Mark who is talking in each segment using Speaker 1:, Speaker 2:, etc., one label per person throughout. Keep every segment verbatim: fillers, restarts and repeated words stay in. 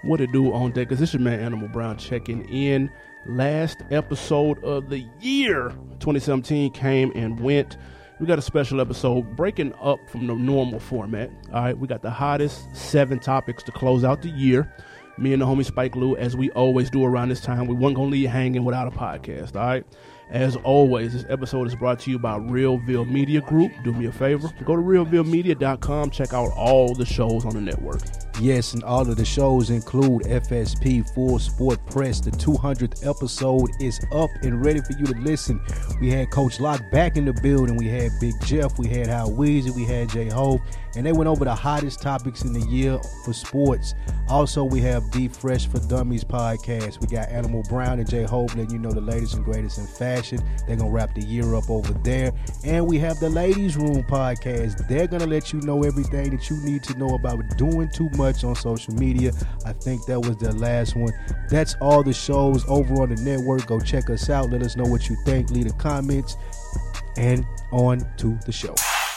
Speaker 1: What it do on deck? Cause this is your man Animal Brown checking in. Last episode of the year, twenty seventeen came and went. We got a special episode breaking up from the normal format. All right, we got the hottest seven topics to close out the year. Me and the homie Spike Lou, as we always do around this time, we weren't gonna leave you hanging without a podcast. All right. As always, this episode is brought to you by Realville Media Group. Do me a favor, go to realville media dot com, check out all the shows on the network.
Speaker 2: Yes, and all of the shows include F S P, Full Sport Press. The two hundredth episode is up and ready for you to listen. We had Coach Locke back in the building. We had Big Jeff. We had Hal Weezy. We had Jay Hove. And they went over the hottest topics in the year for sports. Also, we have Deep Fresh for Dummies podcast. We got Animal Brown and Jay Hove letting you know the latest and greatest in fashion. They're going to wrap the year up over there. And we have the Ladies Room podcast. They're going to let you know everything that you need to know about doing too much on social media. I think that was their last one. That's all the shows over on the network. Go check us out. Let us know what you think. Leave the comments. And on to the show.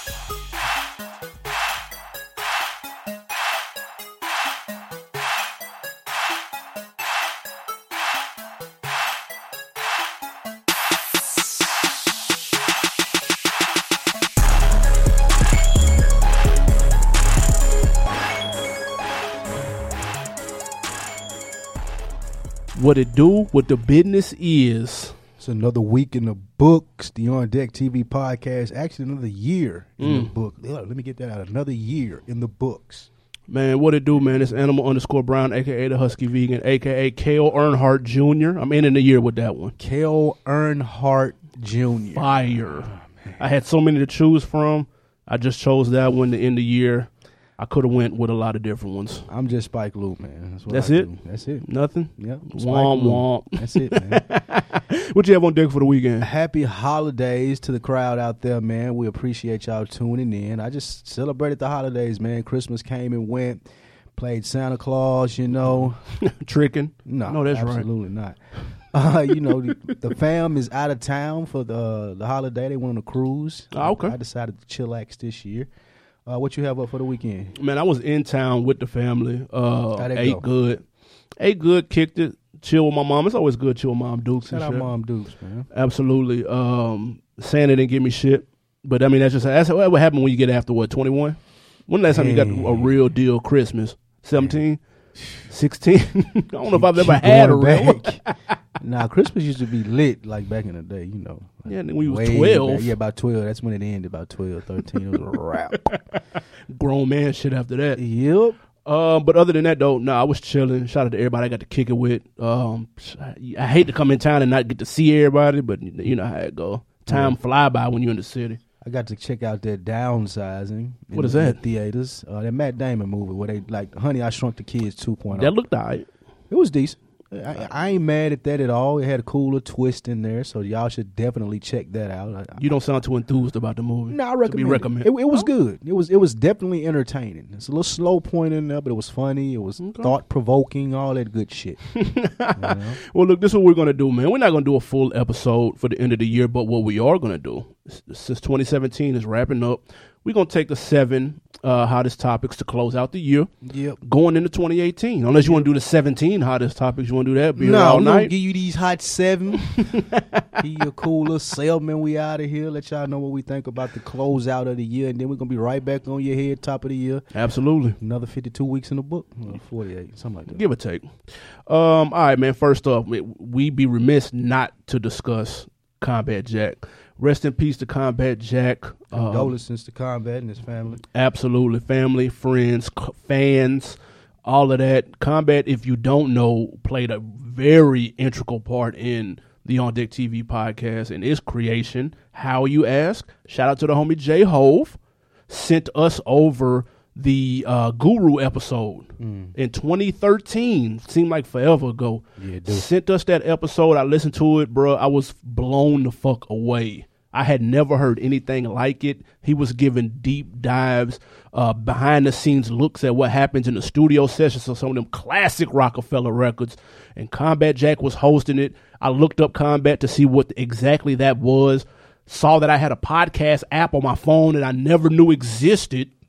Speaker 1: What it do, what the business is.
Speaker 2: It's another week in the books, the On Deck T V podcast. Actually, another year in mm. the book. Let me get that out. Another year in the books.
Speaker 1: Man, what it do, man? It's Animal underscore Brown, a k a the Husky Vegan, a k a. Cale Earnhardt Junior I'm ending the year with that one.
Speaker 2: Cale Earnhardt Junior
Speaker 1: Fire. Oh, I had so many to choose from. I just chose that one to end the year. I could have went with a lot of different ones.
Speaker 2: I'm just Spike Lou, man. That's, what
Speaker 1: That's
Speaker 2: I
Speaker 1: it?
Speaker 2: Do. That's it.
Speaker 1: Nothing?
Speaker 2: Yep.
Speaker 1: Womp, womp.
Speaker 2: That's it, man.
Speaker 1: What you have on deck for the weekend?
Speaker 2: Happy holidays to the crowd out there, man. We appreciate y'all tuning in. I just celebrated the holidays, man. Christmas came and went. Played Santa Claus, you know.
Speaker 1: Tricking?
Speaker 2: No,
Speaker 1: no, that's
Speaker 2: absolutely
Speaker 1: right.
Speaker 2: not. Uh, you know, the, the fam is out of town for the the holiday. They went on a cruise.
Speaker 1: Oh, okay.
Speaker 2: I decided to chillax this year. Uh, what you have up for the weekend?
Speaker 1: Man, I was in town with the family. Uh,
Speaker 2: How'd it
Speaker 1: ate
Speaker 2: go?
Speaker 1: good. Ate good, kicked it, chill with my mom. It's always good to chill with Mom Dukes.
Speaker 2: Shout
Speaker 1: and
Speaker 2: out
Speaker 1: shit.
Speaker 2: Mom Dukes, man.
Speaker 1: Absolutely. Um, Santa didn't give me shit. But, I mean, that's just that's what happened when you get after, what, twenty-one? When the last time you got a real deal Christmas? seventeen? sixteen? I don't know if I've ever had a real one.
Speaker 2: Nah, Christmas used to be lit like back in the day, you know. Like
Speaker 1: yeah, when we was twelve.
Speaker 2: Back. Yeah, about twelve. That's when it ended, about twelve, thirteen. It was a wrap.
Speaker 1: Grown man shit after that.
Speaker 2: Yep.
Speaker 1: Uh, but other than that, though, no, nah, I was chilling. Shout out to everybody I got to kick it with. Um, I hate to come in town and not get to see everybody, but you know how it go. Time mm-hmm. fly by when you're in the city.
Speaker 2: I got to check out that Downsizing.
Speaker 1: What is
Speaker 2: the,
Speaker 1: that?
Speaker 2: The theaters. Uh, that Matt Damon movie where they, like, Honey, I Shrunk the Kids two point oh.
Speaker 1: That looked all right.
Speaker 2: It was decent. I, I ain't mad at that at all. It had a cooler twist in there, so y'all should definitely check that out. I,
Speaker 1: you don't sound too enthused about the movie.
Speaker 2: No, I recommend,
Speaker 1: recommend.
Speaker 2: it. It, it was
Speaker 1: oh.
Speaker 2: good. It was it was definitely entertaining. It's a little slow point in there, but it was funny. It was okay. thought provoking, all that good shit. You know?
Speaker 1: Well, look, this is what we're gonna do, man. We're not gonna do a full episode for the end of the year, but what we are gonna do, since twenty seventeen is wrapping up, we're gonna take the seven uh, hottest topics to close out the year.
Speaker 2: Yep.
Speaker 1: Going into twenty eighteen, unless you want to do the seventeen hottest topics, you want to do that? Be
Speaker 2: no,
Speaker 1: all
Speaker 2: I'm
Speaker 1: night.
Speaker 2: gonna give you these hot seven. Give you a cooler salesman. We out of here. Let y'all know what we think about the close out of the year, and then we're gonna be right back on your head, top of the year.
Speaker 1: Absolutely.
Speaker 2: Another fifty-two weeks in the book, well, forty-eight, something like that.
Speaker 1: Give or take. Um, all right, man. First off, we be remiss not to discuss Combat Jack. Rest in peace to Combat Jack.
Speaker 2: Condolences um, to Combat and his family.
Speaker 1: Absolutely. Family, friends, c- fans, all of that. Combat, if you don't know, played a very integral part in the On Deck T V podcast and its creation. How, you ask? Shout out to the homie Jay Hove. Sent us over the uh, Guru episode mm. in twenty thirteen. Seemed like forever ago.
Speaker 2: Yeah, dude.
Speaker 1: Sent us that episode. I listened to it, bro. I was blown the fuck away. I had never heard anything like it. He was giving deep dives, uh, behind the scenes looks at what happens in the studio sessions of some of them classic Rockefeller records. And Combat Jack was hosting it. I looked up Combat to see what exactly that was. Saw that I had a podcast app on my phone that I never knew existed.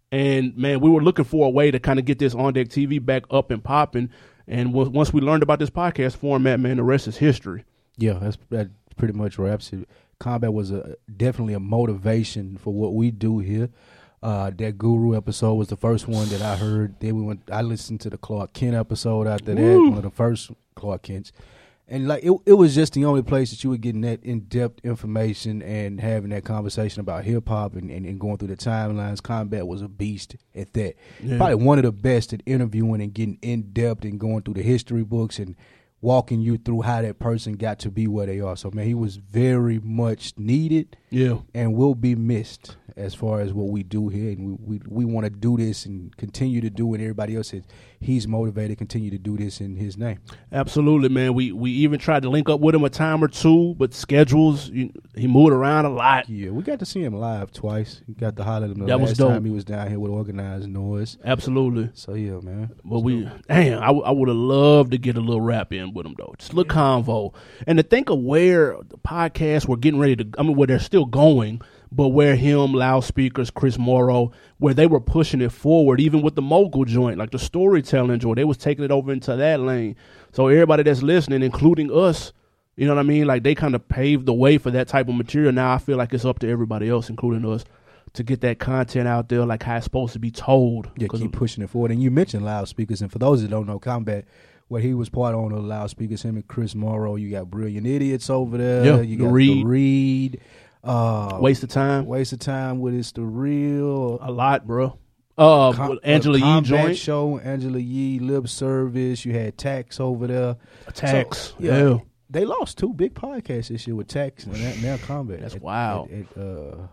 Speaker 1: And, man, we were looking for a way to kind of get this On Deck T V back up and popping. And w- once we learned about this podcast format, man, the rest is history.
Speaker 2: Yeah, that's that pretty much wraps it. Combat was a definitely a motivation for what we do here. Uh, that Guru episode was the first one that I heard. Then we went. I listened to the Clark Kent episode after that,
Speaker 1: Woo.
Speaker 2: one of the first Clark Kents. And like it, it was just the only place that you were getting that in-depth information and having that conversation about hip-hop and, and, and going through the timelines. Combat was a beast at that.
Speaker 1: Yeah.
Speaker 2: Probably one of the best at interviewing and getting in-depth and going through the history books and walking you through how that person got to be where they are. So, man, he was very much needed
Speaker 1: Yeah.
Speaker 2: and will be missed as far as what we do here. And we we, we want to do this and continue to do it. Everybody else says he's motivated to continue to do this in his name.
Speaker 1: Absolutely, man. We we even tried to link up with him a time or two, but schedules, you, he moved around a lot.
Speaker 2: Yeah, we got to see him live twice. We got to holler at him the
Speaker 1: That was
Speaker 2: last
Speaker 1: dope.
Speaker 2: time he was down here with Organized Noise.
Speaker 1: Absolutely.
Speaker 2: So, yeah, man.
Speaker 1: But we, damn, I, w- I would have loved to get a little rap in with him, though. Just a little convo. And to think of where the podcasts were getting ready to, I mean, where they're still going, but where him, Loudspeakers, Chris Morrow, where they were pushing it forward, even with the mogul joint, like the storytelling joint, they was taking it over into that lane. So everybody that's listening, including us, you know what I mean? Like they kind of paved the way for that type of material. Now I feel like it's up to everybody else, including us, to get that content out there like how it's supposed to be told.
Speaker 2: Yeah,
Speaker 1: 'Cause
Speaker 2: keep
Speaker 1: of-
Speaker 2: pushing it forward. And you mentioned Loudspeakers. And for those that don't know, Combat, where he was part owner of Loudspeakers, him and Chris Morrow, you got Brilliant Idiots over there.
Speaker 1: Yeah,
Speaker 2: you
Speaker 1: The
Speaker 2: got
Speaker 1: Read.
Speaker 2: The Read. Uh,
Speaker 1: Waste of time.
Speaker 2: Waste of Time with It's the Real.
Speaker 1: A lot, bro. Uh,
Speaker 2: Com-
Speaker 1: with Angela
Speaker 2: uh,
Speaker 1: Yee
Speaker 2: Combat
Speaker 1: joint.
Speaker 2: Show, Angela Yee, Lip Service. You had Tax over there.
Speaker 1: Tax.
Speaker 2: So,
Speaker 1: yeah.
Speaker 2: They lost two big podcasts this year with Tax and that, now Combat.
Speaker 1: That's
Speaker 2: At-
Speaker 1: wild.
Speaker 2: at- at, uh,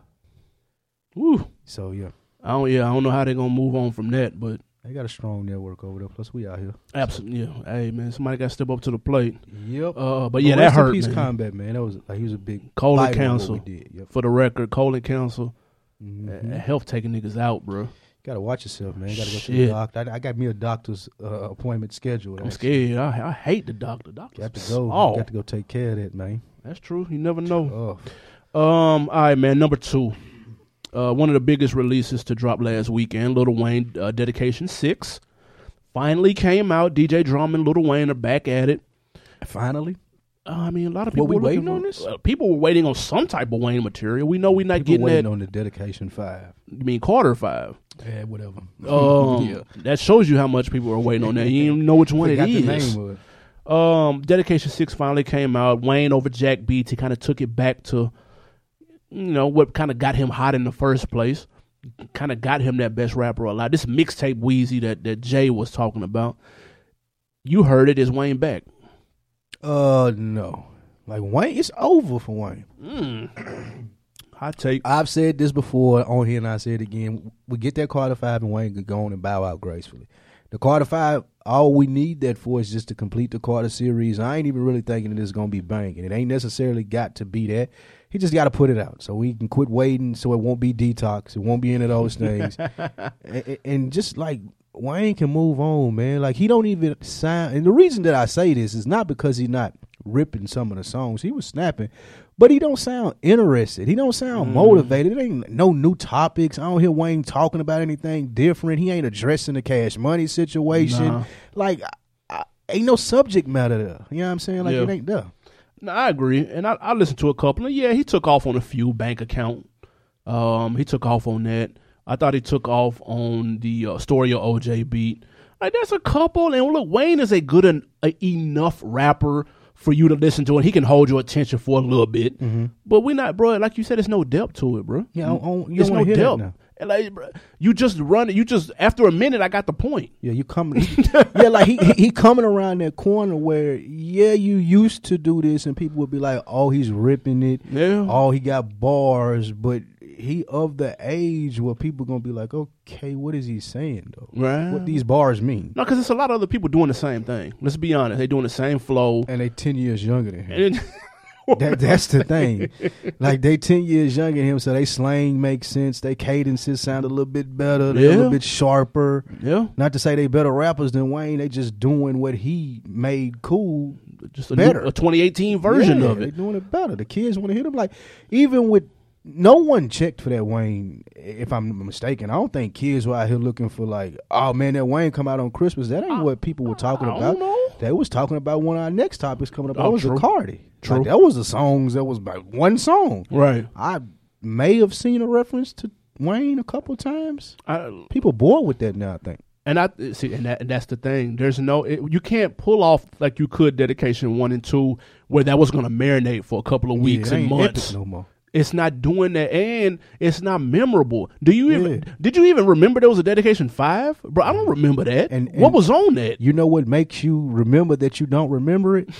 Speaker 1: Woo.
Speaker 2: so, yeah.
Speaker 1: I don't. Yeah, I don't know how they're gonna move on from that, but
Speaker 2: They got a strong network over there. Plus, we out here.
Speaker 1: absolutely. Yeah. Hey, man, somebody got to step up to the plate.
Speaker 2: Yep.
Speaker 1: Uh, but yeah, that
Speaker 2: rest in
Speaker 1: hurt.
Speaker 2: peace,
Speaker 1: Man.
Speaker 2: Combat, man. That was like he was a big
Speaker 1: Colon
Speaker 2: fighter in what
Speaker 1: Council.
Speaker 2: we did. Yep.
Speaker 1: For the record, Colon Council,
Speaker 2: Mhm.
Speaker 1: uh, health taking niggas out, bro.
Speaker 2: Gotta watch yourself, man. Gotta go to
Speaker 1: Shit.
Speaker 2: the doctor. I, I got me a doctor's uh, appointment scheduled.
Speaker 1: I'm
Speaker 2: actually.
Speaker 1: scared. I, I hate the doctor. Doctor.
Speaker 2: Got to go.
Speaker 1: Oh,
Speaker 2: Got to go take care of that, man.
Speaker 1: that's true. You never know.
Speaker 2: Oh,
Speaker 1: Um. All right, man. Number two. Uh, one of the biggest releases to drop last weekend, Lil Wayne, uh, Dedication six, finally came out. D J Drum and Lil Wayne are back at it.
Speaker 2: finally.
Speaker 1: Uh, I mean, a lot of
Speaker 2: Were
Speaker 1: people
Speaker 2: we
Speaker 1: were looking
Speaker 2: waiting on
Speaker 1: for-
Speaker 2: this?
Speaker 1: uh, people were waiting on some type of Wayne material. We know we're not
Speaker 2: People
Speaker 1: getting
Speaker 2: waiting
Speaker 1: that.
Speaker 2: on the Dedication Five.
Speaker 1: You mean Carter Five?
Speaker 2: Yeah, whatever.
Speaker 1: Um,
Speaker 2: yeah.
Speaker 1: That shows you how much people are waiting on that. You didn't even know which one it
Speaker 2: Forgot the
Speaker 1: is.
Speaker 2: name of it.
Speaker 1: Um, Dedication six finally came out. Wayne over Jack Beats. He kind of took it back to, you know, what kind of got him hot in the first place. Kind of got him that best rapper alive. This mixtape Wheezy that, that Jay was talking about. You heard it. Is Wayne back?
Speaker 2: Uh, no. Like Wayne, it's over for Wayne.
Speaker 1: Mm. Hot take.
Speaker 2: I've said this before on here, and I say it again. We get that Carter Five, and Wayne could go on and bow out gracefully. The Carter Five, all we need that for is just to complete the Carter series. I ain't even really thinking that it's gonna be banging. It ain't necessarily got to be that. He just got to put it out so we can quit waiting, so it won't be detox. It won't be any of those things, and, and just like Wayne can move on, man. Like he don't even sound. And the reason that I say this is not because he's not ripping some of the songs. He was snapping, but he don't sound interested. He don't sound
Speaker 1: Mm.
Speaker 2: motivated. It ain't no new topics. I don't hear Wayne talking about anything different. He ain't addressing the Cash Money situation.
Speaker 1: Nah.
Speaker 2: Like, I, I, ain't no subject matter there. You know what I'm saying? Like,
Speaker 1: Yeah.
Speaker 2: it ain't there.
Speaker 1: No, I agree, and I, I listened to a couple. And yeah, he took off on a few bank account. Um, he took off on that. I thought he took off on the uh, story of O J beat. Like there's a couple, and look, Wayne is a good en- a enough rapper for you to listen to, and he can hold your attention for a little bit.
Speaker 2: Mm-hmm.
Speaker 1: But we're not, bro. Like you said, there's no depth to it, bro.
Speaker 2: Yeah, I don't- you
Speaker 1: There's
Speaker 2: don't
Speaker 1: no
Speaker 2: wanna hear that
Speaker 1: depth.
Speaker 2: now.
Speaker 1: And like, bro, you just run it. You just after a minute, I got the point.
Speaker 2: Yeah, you coming? yeah, like he, he he coming around that corner where yeah, you used to do this, and people would be like, "Oh, he's ripping it.
Speaker 1: Yeah.
Speaker 2: Oh, he got bars." But he of the age where people gonna be like, "Okay, what is he saying though?
Speaker 1: Right.
Speaker 2: What these bars mean?"
Speaker 1: No, because it's a lot of other people doing the same thing. Let's be honest. They doing the same flow.
Speaker 2: And they ten years younger than him.
Speaker 1: And
Speaker 2: That, that's the thing. Like they ten years younger than him, so they slang makes sense. They cadences sound a little bit better. They're a
Speaker 1: Yeah.
Speaker 2: little bit sharper.
Speaker 1: yeah,
Speaker 2: Not to say they better rappers than Wayne. They just doing what he made cool.
Speaker 1: just a,
Speaker 2: Better.
Speaker 1: new, a twenty eighteen version
Speaker 2: Yeah,
Speaker 1: of
Speaker 2: They
Speaker 1: it.
Speaker 2: doing it better. The kids want to hear them. Like even with no one checked for that Wayne, if I'm mistaken. I don't think kids were out here looking for like, oh man, that Wayne come out on Christmas. That ain't
Speaker 1: I,
Speaker 2: what people were talking
Speaker 1: I
Speaker 2: about.
Speaker 1: don't know.
Speaker 2: They was talking about one of our next topics coming up.
Speaker 1: Oh,
Speaker 2: that was
Speaker 1: true.
Speaker 2: the Cardi.
Speaker 1: True.
Speaker 2: Like, that was the songs that was like one song.
Speaker 1: Right.
Speaker 2: I may have seen a reference to Wayne a couple times.
Speaker 1: I,
Speaker 2: People bored with that now, I think.
Speaker 1: And I see, and, that, and that's the thing. There's no, it, you can't pull off like you could Dedication one and two, where that was going to marinate for a couple of weeks
Speaker 2: yeah,
Speaker 1: and
Speaker 2: ain't
Speaker 1: months.
Speaker 2: epic no more.
Speaker 1: It's not doing that, and it's not memorable. Do you even?
Speaker 2: Yeah.
Speaker 1: Did you even remember there was a Dedication five, bro? I don't remember that.
Speaker 2: And, and
Speaker 1: what was on that?
Speaker 2: You know what makes you remember that you don't remember it?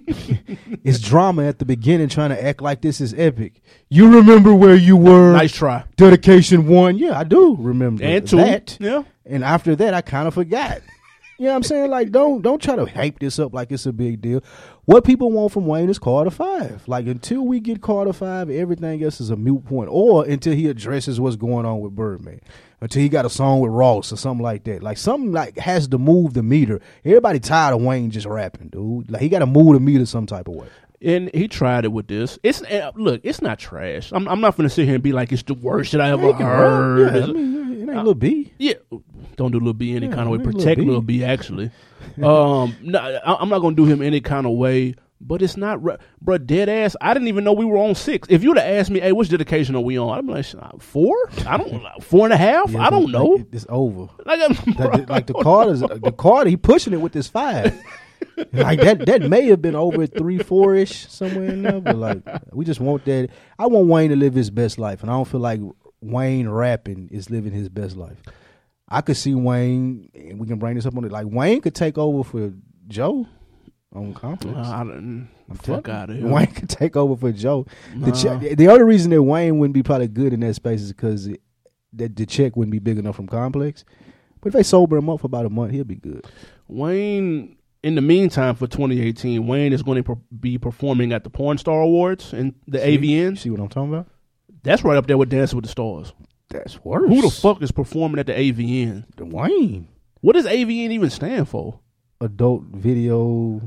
Speaker 2: It's drama at the beginning, trying to act like this is epic. You remember where you were?
Speaker 1: Nice try.
Speaker 2: Dedication one, yeah, I do remember
Speaker 1: And two,
Speaker 2: that.
Speaker 1: yeah.
Speaker 2: And after that, I kind of forgot. You know what I'm saying? Like, don't don't try to hype this up like it's a big deal. What people want from Wayne is Carter five. Like, until we get Carter five, everything else is a moot point. Or until he addresses what's going on with Birdman. Until he got a song with Ross or something like that. Like, something like has to move the meter. Everybody tired of Wayne just rapping, dude. Like, he got to move the meter some type of way.
Speaker 1: And he tried it with this. It's uh, look, it's not trash. I'm, I'm not going to sit here and be like it's the worst shit I ever
Speaker 2: Yeah,
Speaker 1: heard.
Speaker 2: yeah, I mean, it ain't Lil B.
Speaker 1: Yeah, don't do Lil B any
Speaker 2: Yeah,
Speaker 1: kind of way.
Speaker 2: maybe Lil
Speaker 1: Protect
Speaker 2: B.
Speaker 1: Lil B, actually. um, no, I- I'm not gonna do him any kind of way. But it's not, bro. Dead ass. I didn't even know we were on six. If you'd have asked me, hey, which dedication are we on? I'd be like, four? I don't know. Four and a half?
Speaker 2: Yeah,
Speaker 1: I don't
Speaker 2: like,
Speaker 1: know.
Speaker 2: it- It's over.
Speaker 1: Like, I'm- bro,
Speaker 2: Like, like the Carter's, the Carter, he pushing it with this five. Like that, that may have been over at three, four ish somewhere in there. But like, we just want that. I want Wayne to live his best life, and I don't feel like Wayne rapping is living his best life. I could see Wayne, and we can bring this up on it. Like Wayne could take over for Joe on Complex.
Speaker 1: Uh, I don't,
Speaker 2: I'm
Speaker 1: fuck
Speaker 2: telling
Speaker 1: out of
Speaker 2: you.
Speaker 1: here.
Speaker 2: Wayne could take over for Joe. The,
Speaker 1: Nah.
Speaker 2: che- the only reason that Wayne wouldn't be probably good in that space is because it, that the check wouldn't be big enough from Complex. But if they sober him up for about a month, he'll be good.
Speaker 1: Wayne, in the meantime, for twenty eighteen, Wayne is going to per- be performing at the Porn Star Awards and the
Speaker 2: See?
Speaker 1: A V Ns.
Speaker 2: See what I'm talking about?
Speaker 1: That's right up there with Dancing with the Stars.
Speaker 2: That's worse.
Speaker 1: Who the fuck is performing at the A V N?
Speaker 2: The Wayne.
Speaker 1: What does A V N even stand for?
Speaker 2: Adult Video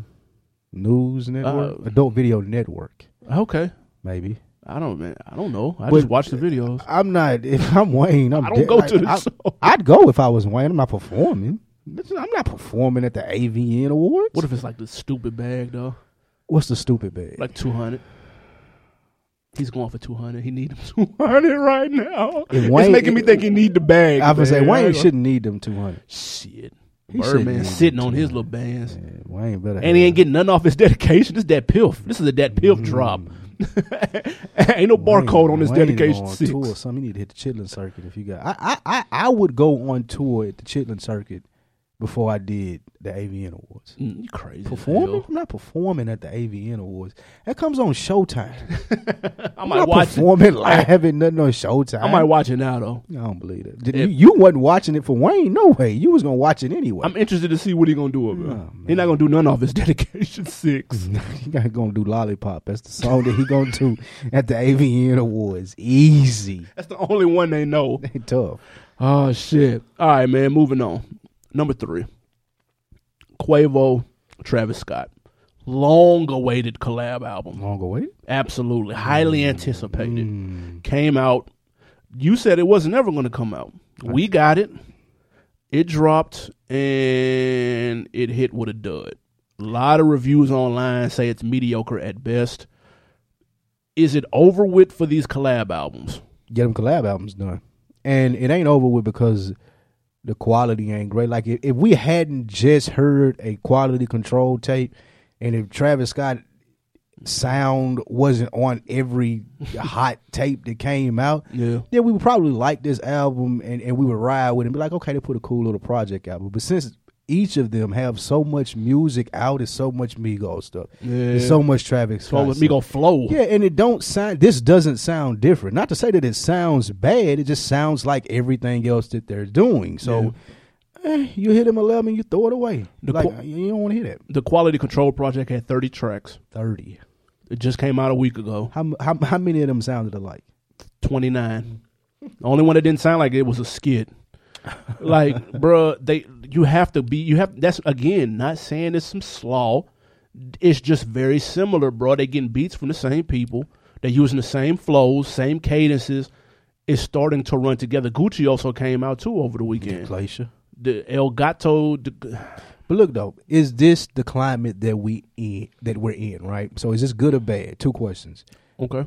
Speaker 2: News Network?
Speaker 1: Uh,
Speaker 2: Adult Video Network,
Speaker 1: Okay.
Speaker 2: maybe.
Speaker 1: I don't, man. I don't know. I
Speaker 2: But-
Speaker 1: just watch the videos.
Speaker 2: I'm not, if I'm Wayne, I'm
Speaker 1: I don't
Speaker 2: dead-
Speaker 1: go
Speaker 2: like,
Speaker 1: to the
Speaker 2: I,
Speaker 1: show.
Speaker 2: I'd go if I was Wayne. I'm not performing. I'm not performing at the A V N Awards.
Speaker 1: What if it's like the stupid bag though?
Speaker 2: What's the stupid bag?
Speaker 1: Like two hundred. He's going for two hundred. He need them two hundred right now.
Speaker 2: If Wayne-
Speaker 1: it's making me think he need the bag.
Speaker 2: I would say
Speaker 1: man.
Speaker 2: Wayne shouldn't need them two hundred.
Speaker 1: Shit.
Speaker 2: He shouldn't
Speaker 1: Birdman
Speaker 2: need
Speaker 1: sitting
Speaker 2: them
Speaker 1: on his
Speaker 2: two
Speaker 1: little bands.
Speaker 2: hundred. Yeah, Wayne better.
Speaker 1: And he ain't getting nothing off his dedication. This is that pilf. This is a that pilf
Speaker 2: Mm.
Speaker 1: drop. Ain't no barcode on this
Speaker 2: Wayne
Speaker 1: dedication
Speaker 2: on
Speaker 1: six.
Speaker 2: tour or something. You need to hit the Chitlin circuit if you got. I, I I I would go on tour at the Chitlin circuit before I did the A V N Awards.
Speaker 1: Mm, you crazy. as
Speaker 2: Performing?
Speaker 1: hell.
Speaker 2: I'm not performing at the A V N Awards. That comes on Showtime.
Speaker 1: I
Speaker 2: I'm
Speaker 1: might
Speaker 2: not
Speaker 1: watch it.
Speaker 2: performing live, having nothing on Showtime.
Speaker 1: I might watch it now though.
Speaker 2: I don't believe that. Did
Speaker 1: If-
Speaker 2: you, you wasn't watching it for Wayne. No way. You was gonna watch it anyway.
Speaker 1: I'm interested to see what he gonna do with it.
Speaker 2: Oh,
Speaker 1: He not gonna do none off his dedication six.
Speaker 2: He got gonna do Lollipop. That's the song that he gonna do at the A V N Awards. Easy.
Speaker 1: That's the only one they know.
Speaker 2: They tough.
Speaker 1: Oh shit! All right, man. Moving on. Number three. Quavo, Travis Scott. Long-awaited collab album.
Speaker 2: Long away.
Speaker 1: Absolutely. Highly anticipated.
Speaker 2: Mm.
Speaker 1: Came out. You said it wasn't ever going to come out. We got it. It dropped, and it hit with a dud. A lot of reviews online say it's mediocre at best. Is it over with for these collab albums?
Speaker 2: Get them collab albums done, and it ain't over with because the quality ain't great. Like if, if we hadn't just heard a quality control tape, and if Travis Scott sound wasn't on every hot tape that came out,
Speaker 1: Yeah.
Speaker 2: then we would probably like this album and, and we would ride with it and be like, okay, they put a cool little project out. But since each of them have so much music out, it's so much Migos stuff.
Speaker 1: Yeah.
Speaker 2: It's so much Travis
Speaker 1: So
Speaker 2: Scott
Speaker 1: let me
Speaker 2: stuff.
Speaker 1: go flow.
Speaker 2: Yeah, and it don't sound. This doesn't sound different. Not to say that it sounds bad. It just sounds like everything else that they're doing. So, eh, you hit them eleven, you throw it away.
Speaker 1: The
Speaker 2: like
Speaker 1: qu-
Speaker 2: you don't want to hear that.
Speaker 1: The Quality Control Project had thirty tracks.
Speaker 2: Thirty.
Speaker 1: It just came out a week ago.
Speaker 2: How how how many of them sounded alike?
Speaker 1: twenty-nine. The only one that didn't sound like it was a skit. Like, bruh, they you have to be you have that's again not saying it's some slaw. It's just very similar, bro. They getting beats from the same people. They're using the same flows, same cadences. It's starting to run together. Gucci also came out too over the weekend.
Speaker 2: Glacier.
Speaker 1: The El Gato. The,
Speaker 2: But look though, is this the climate that we in that we're in, right? So is this good or bad? Two questions.
Speaker 1: okay.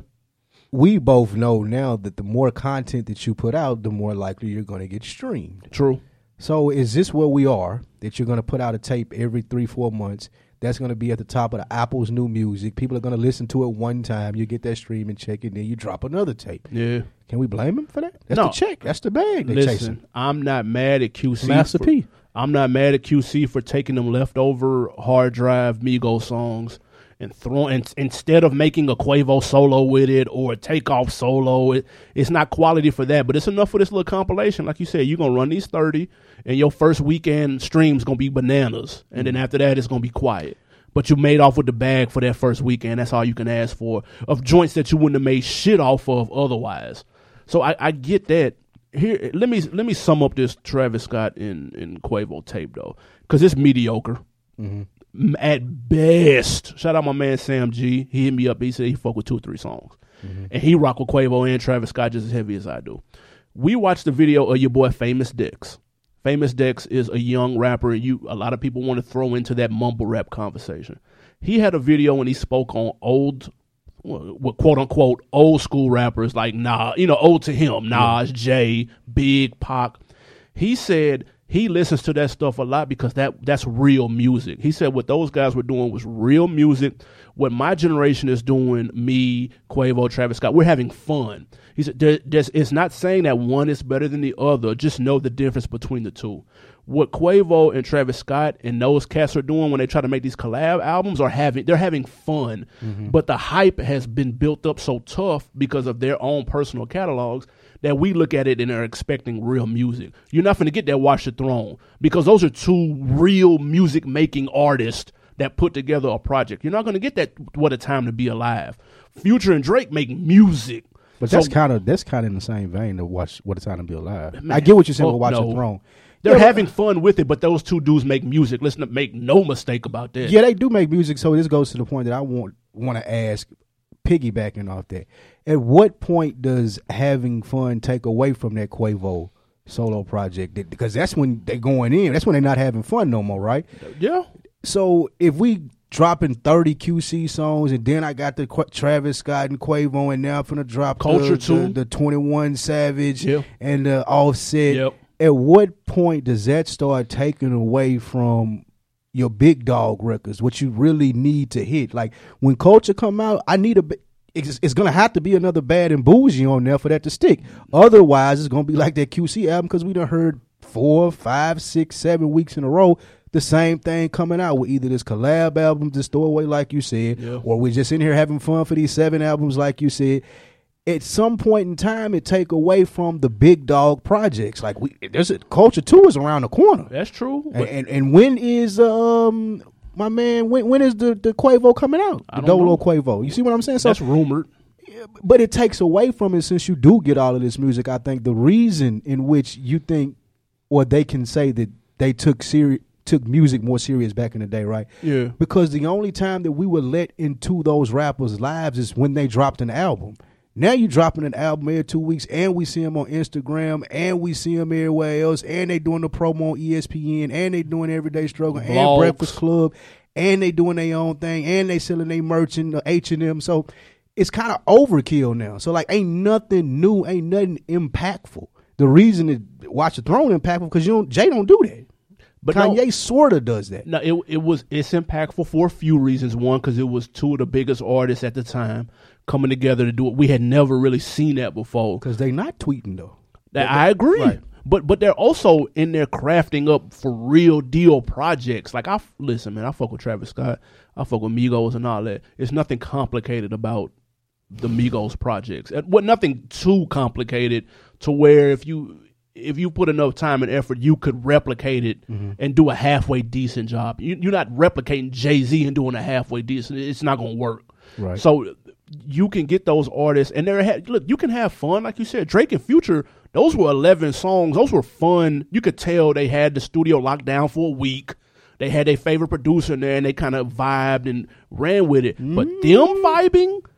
Speaker 2: We both know now that the more content that you put out, the more likely you're going to get streamed.
Speaker 1: True.
Speaker 2: So is this where we are, that you're going to put out a tape every three, four months? That's going to be at the top of the Apple's new music. People are going to listen to it one time. You get that streaming check, and then you drop another tape.
Speaker 1: Yeah.
Speaker 2: Can we blame him for that? That's
Speaker 1: No.
Speaker 2: the check. That's the bag they're
Speaker 1: Listen,
Speaker 2: chasing.
Speaker 1: I'm not mad at Q C.
Speaker 2: Master
Speaker 1: for,
Speaker 2: P.
Speaker 1: I'm not mad at Q C for taking them leftover hard drive Migos songs and throwing and, instead of making a Quavo solo with it or a takeoff solo. It, it's not quality for that, but it's enough for this little compilation. Like you said, you're gonna run these thirty, and your first weekend stream's gonna be bananas, and then after that, it's gonna be quiet. But you made off with the bag for that first weekend. That's all you can ask for of joints that you wouldn't have made shit off of otherwise. So I, I get that. Here, let me let me sum up this Travis Scott and, and Quavo tape though, because it's mediocre
Speaker 2: Mm-hmm.
Speaker 1: at best. Shout out my man Sam G. He hit me up. He said he fuck with two or three songs,
Speaker 2: Mm-hmm.
Speaker 1: and he rock with Quavo and Travis Scott just as heavy as I do. We watched the video of your boy Famous Dex. Famous Dex is a young rapper. You a lot of people want to throw into that mumble rap conversation. He had a video when he spoke on old, well, quote unquote, old school rappers like Nas, you know, old to him, Nas, Jay, Big, Pac. He said he listens to that stuff a lot because that that's real music. He said what those guys were doing was real music. What my generation is doing, me, Quavo, Travis Scott, we're having fun. He said there, there's, it's not saying that one is better than the other. Just know the difference between the two. What Quavo and Travis Scott and those cats are doing when they try to make these collab albums are having they're having fun. Mm-hmm. But the hype has been built up so tough because of their own personal catalogs that we look at it and are expecting real music. You're not going to get that Watch the Throne because those are two real music making artists that put together a project. You're not going to get that What a Time to Be Alive. Future and Drake make music.
Speaker 2: But
Speaker 1: So-
Speaker 2: that's kind of that's kind of in the same vein to watch What a Time to Be Alive.
Speaker 1: Man,
Speaker 2: I get what you're saying
Speaker 1: fuck
Speaker 2: with Watch
Speaker 1: no.
Speaker 2: the Throne.
Speaker 1: They're
Speaker 2: Yeah,
Speaker 1: having fun with it, but those two dudes make music. Let's not make no mistake about that.
Speaker 2: Yeah, they do make music. So this goes to the point that I want want to ask, piggybacking off that. At what point does having fun take away from that Quavo solo project? That- Because that's when they're going in. That's when they're not having fun no more, right?
Speaker 1: Yeah.
Speaker 2: So if we dropping thirty Q C songs, and then I got the Qu- Travis Scott and Quavo, and now I'm finna drop
Speaker 1: Culture
Speaker 2: the,
Speaker 1: too.
Speaker 2: the, the twenty-one Savage
Speaker 1: Yep.
Speaker 2: and the Offset.
Speaker 1: Yep.
Speaker 2: At what point does that start taking away from your big dog records, what you really need to hit? Like when Culture come out, I need a. bi- It's, it's gonna have to be another Bad and Bougie on there for that to stick. Otherwise, it's gonna be like that Q C album because we done heard four, five, six, seven weeks in a row the same thing coming out with either this collab album, this throwaway, like you said,
Speaker 1: Yeah.
Speaker 2: or we're just in here having fun for these seven albums, like you said. At some point in time, it take away from the big dog projects. Like we, there's a Culture Two is around the corner,
Speaker 1: That's true.
Speaker 2: and,
Speaker 1: But
Speaker 2: and and when is um my man? When when is the the Quavo coming out?
Speaker 1: I
Speaker 2: The
Speaker 1: don't
Speaker 2: Dolo
Speaker 1: know.
Speaker 2: Quavo. You see what I'm saying? So,
Speaker 1: that's rumored.
Speaker 2: but it takes away from it since you do get all of this music. I think the reason in which you think, or they can say that they took seri- took music more serious back in the day, right?
Speaker 1: Yeah.
Speaker 2: Because the only time that we were let into those rappers' lives is when they dropped an album. Now you dropping an album every two weeks, and we see them on Instagram, and we see them everywhere else, and they doing the promo on E S P N, and they doing Everyday Struggle, and
Speaker 1: Blogs.
Speaker 2: Breakfast Club, and they doing their own thing, and they selling their merch in the H and M. So it's kind of overkill now. So like, ain't nothing new, ain't nothing impactful. The reason that Watch the Throne impactful because you don't Jay don't do that.
Speaker 1: But
Speaker 2: Kanye
Speaker 1: no,
Speaker 2: sorta does that.
Speaker 1: no, it it was it's impactful for a few reasons. One, because it was two of the biggest artists at the time coming together to do it. We had never really seen that before.
Speaker 2: Because they not tweeting though.
Speaker 1: That I agree.
Speaker 2: Right.
Speaker 1: But but they're also in there crafting up for real deal projects. Like I f- listen, man, I fuck with Travis Scott. I fuck with Migos and all that. It's nothing complicated about the Migos projects. And what nothing too complicated to where if you if you put enough time and effort, you could replicate it
Speaker 2: Mm-hmm.
Speaker 1: and do a halfway decent job. You, you're not replicating Jay-Z and doing a halfway decent. It's not going to work.
Speaker 2: Right.
Speaker 1: So you can get those artists, and they're ha- look. You can have fun, like you said. Drake and Future, those were eleven songs. Those were fun. You could tell they had the studio locked down for a week. They had their favorite producer in there, and they kind of vibed and ran with it. But them vibing,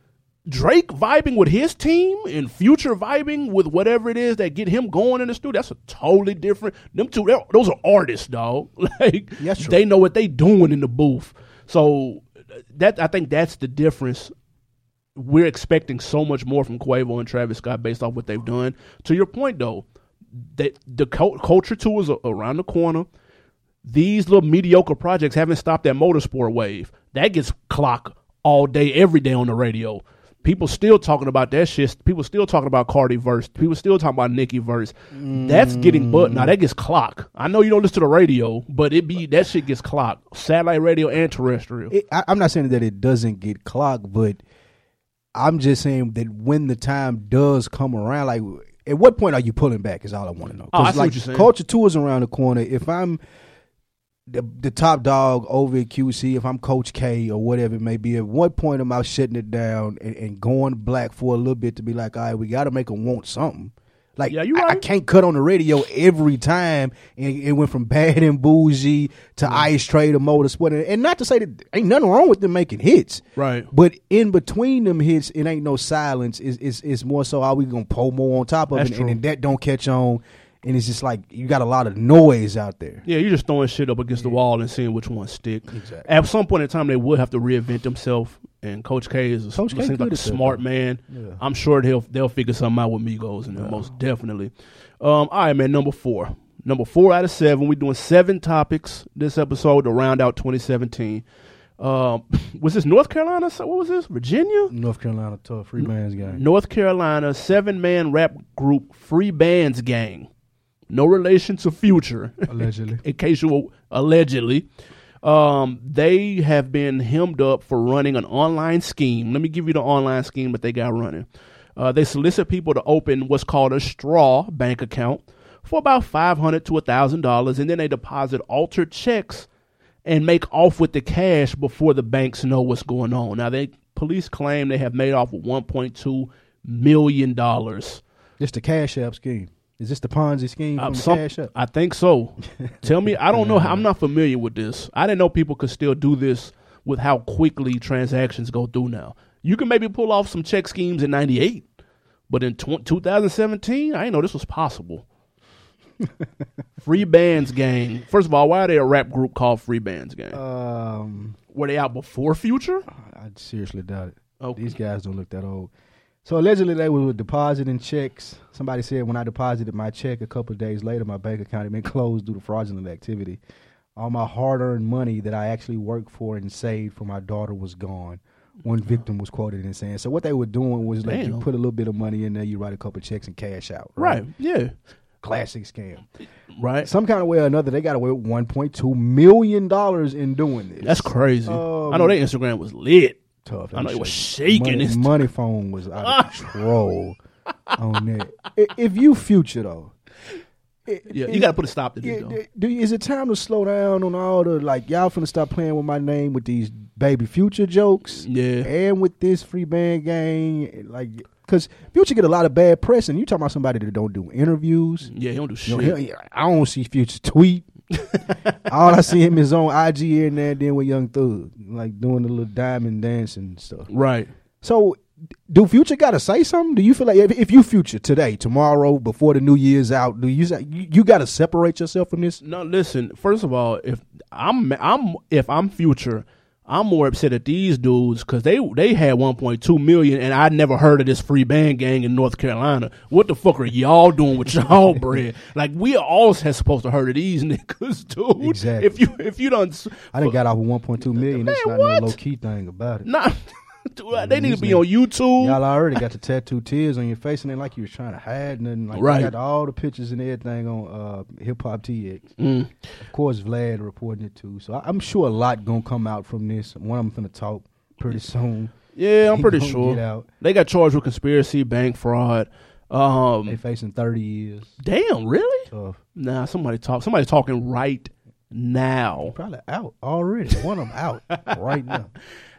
Speaker 1: Drake vibing with his team and Future vibing with whatever it is that get him going in the studio, that's a totally different. Them two, those are artists, dog. Like
Speaker 2: That's true.
Speaker 1: they know what they doing in the booth. So that I think that's the difference. We're expecting so much more from Quavo and Travis Scott based off what they've done. To your point, though, that the culture tour is around the corner. These little mediocre projects haven't stopped that motorsport wave. That gets clocked all day, every day on the radio. People still talking about that shit. People still talking about Cardi verse. People still talking about Nicki verse. Mm. That's getting but now that gets clocked. I know you don't listen to the radio, but it be that shit gets clocked. Satellite radio and terrestrial.
Speaker 2: It, I, I'm not saying that it doesn't get clocked, but I'm just saying that when the time does come around, like at what point are you pulling back? Is all I want to know.
Speaker 1: Oh, I see
Speaker 2: like
Speaker 1: what you're saying.
Speaker 2: Culture Tour's around the corner. If I'm The, the top dog over at Q C, if I'm Coach K or whatever it may be, at what point am I shutting it down and, and going black for a little bit to be like, all right, we got to make them want something. Like,
Speaker 1: yeah, you
Speaker 2: I,
Speaker 1: right.
Speaker 2: I can't cut on the radio every time, and it went from Bad and Bougie to
Speaker 1: yeah.
Speaker 2: Ice Trade to Motorsport. And, and not to say that ain't nothing wrong with them making hits.
Speaker 1: Right.
Speaker 2: But in between them hits, it ain't no silence. It's, it's, it's more so, are we going to pull more on top of
Speaker 1: That's
Speaker 2: it?
Speaker 1: true.
Speaker 2: And, and that don't catch on. And it's just like you got a lot of noise out there.
Speaker 1: Yeah, you're just throwing shit up against the wall and seeing which ones stick.
Speaker 2: Exactly.
Speaker 1: At some point in time, they would have to reinvent themselves. And Coach K is a,
Speaker 2: Coach K
Speaker 1: seems like
Speaker 2: good
Speaker 1: a
Speaker 2: at that,
Speaker 1: smart
Speaker 2: though.
Speaker 1: man.
Speaker 2: Yeah.
Speaker 1: I'm sure they'll they'll figure something out with Migos and them, most definitely. Um, all right, man. Number four, number four out of seven. We're doing seven topics this episode to round out twenty seventeen. Um, was this North Carolina? What was this? Virginia?
Speaker 2: North Carolina tough free bands gang.
Speaker 1: North Carolina seven man rap group Free Bands Gang. No relation to Future.
Speaker 2: Allegedly.
Speaker 1: In case you were, allegedly. Um, they have been hemmed up for running an online scheme. Let me give you the online scheme that they got running. Uh, they solicit people to open what's called a straw bank account for about five hundred dollars to one thousand dollars, and then they deposit altered checks and make off with the cash before the banks know what's going on. Now, they police claim they have made off with one point two million dollars.
Speaker 2: This the Cash App scheme. Is this the Ponzi scheme from
Speaker 1: Uh,
Speaker 2: the
Speaker 1: some,
Speaker 2: Cash App?
Speaker 1: I think so. Tell me, I don't know. How, I'm not familiar with this. I didn't know people could still do this with how quickly transactions go through now. You can maybe pull off some check schemes in ninety-eight, but in tw- twenty seventeen, I didn't know this was possible. Free Bands Gang. First of all, why are they a rap group called Free Bands Gang?
Speaker 2: Um,
Speaker 1: Were they out before Future?
Speaker 2: I seriously doubt it.
Speaker 1: Okay.
Speaker 2: These guys don't look that old. So allegedly they were depositing checks. Somebody said when I deposited my check a couple of days later, my bank account had been closed due to fraudulent activity. All my hard-earned money that I actually worked for and saved for my daughter was gone. One victim was quoted in saying. So what they were doing was like
Speaker 1: Damn.
Speaker 2: you put a little bit of money in there, you write a couple of checks and cash out. Right.
Speaker 1: Right. Yeah.
Speaker 2: Classic scam.
Speaker 1: Right.
Speaker 2: Some kind of way or another, they got away with one point two million dollars in doing this.
Speaker 1: That's crazy.
Speaker 2: Um,
Speaker 1: I know their Instagram was lit.
Speaker 2: Tough.
Speaker 1: I know it was
Speaker 2: shaking.
Speaker 1: shaking.
Speaker 2: Money,
Speaker 1: It's-
Speaker 2: money phone was out of control on that. I- If you Future though, i-
Speaker 1: Yeah,
Speaker 2: i-
Speaker 1: you got to put a stop to this,
Speaker 2: yeah,
Speaker 1: though.
Speaker 2: do you- is it time to slow down on all the like y'all finna stop playing with my name with these baby Future jokes?
Speaker 1: Yeah.
Speaker 2: and with this Free Band Gang, like because Future get a lot of bad press, and you talking about somebody that don't do interviews.
Speaker 1: Yeah, he don't do
Speaker 2: You
Speaker 1: shit.
Speaker 2: know, he- I don't see Future tweet. All I see him is on I G here and there, then with Young Thug, like doing the little diamond dance and stuff.
Speaker 1: Right.
Speaker 2: So, do Future got to say something? Do you feel like if, if you Future today, tomorrow, before the New Year's out, do you say- you, you got to separate yourself from this?
Speaker 1: No, listen. First of all, if I'm, I'm, if I'm Future, I'm more upset at these dudes because they they had one point two million, and I never heard of this Free Band Gang in North Carolina. What the fuck are y'all doing with y'all bread? Like we all had supposed to heard of these niggas, dude.
Speaker 2: Exactly.
Speaker 1: If you if you don't,
Speaker 2: I done got off with one point two million. That's
Speaker 1: Man,
Speaker 2: not
Speaker 1: what?
Speaker 2: no low key thing about it.
Speaker 1: nah, dude, they need to
Speaker 2: These
Speaker 1: be on YouTube.
Speaker 2: Y'all already got the tattoo tears on your face, and then like you was trying to hide nothing. Like
Speaker 1: Right.
Speaker 2: you got all the pictures and everything on uh, Hip Hop T X.
Speaker 1: Mm.
Speaker 2: Of course, Vlad reporting it too. So I, I'm sure a lot gonna come out from this. One of them finna talk pretty soon.
Speaker 1: Yeah, I'm
Speaker 2: He
Speaker 1: pretty
Speaker 2: gonna
Speaker 1: sure
Speaker 2: get out.
Speaker 1: they got charged with conspiracy, bank fraud. Um,
Speaker 2: They facing thirty years.
Speaker 1: damn, really?
Speaker 2: Tough.
Speaker 1: Nah, somebody talk. Somebody talking right now.
Speaker 2: Probably out already. One of them out right now.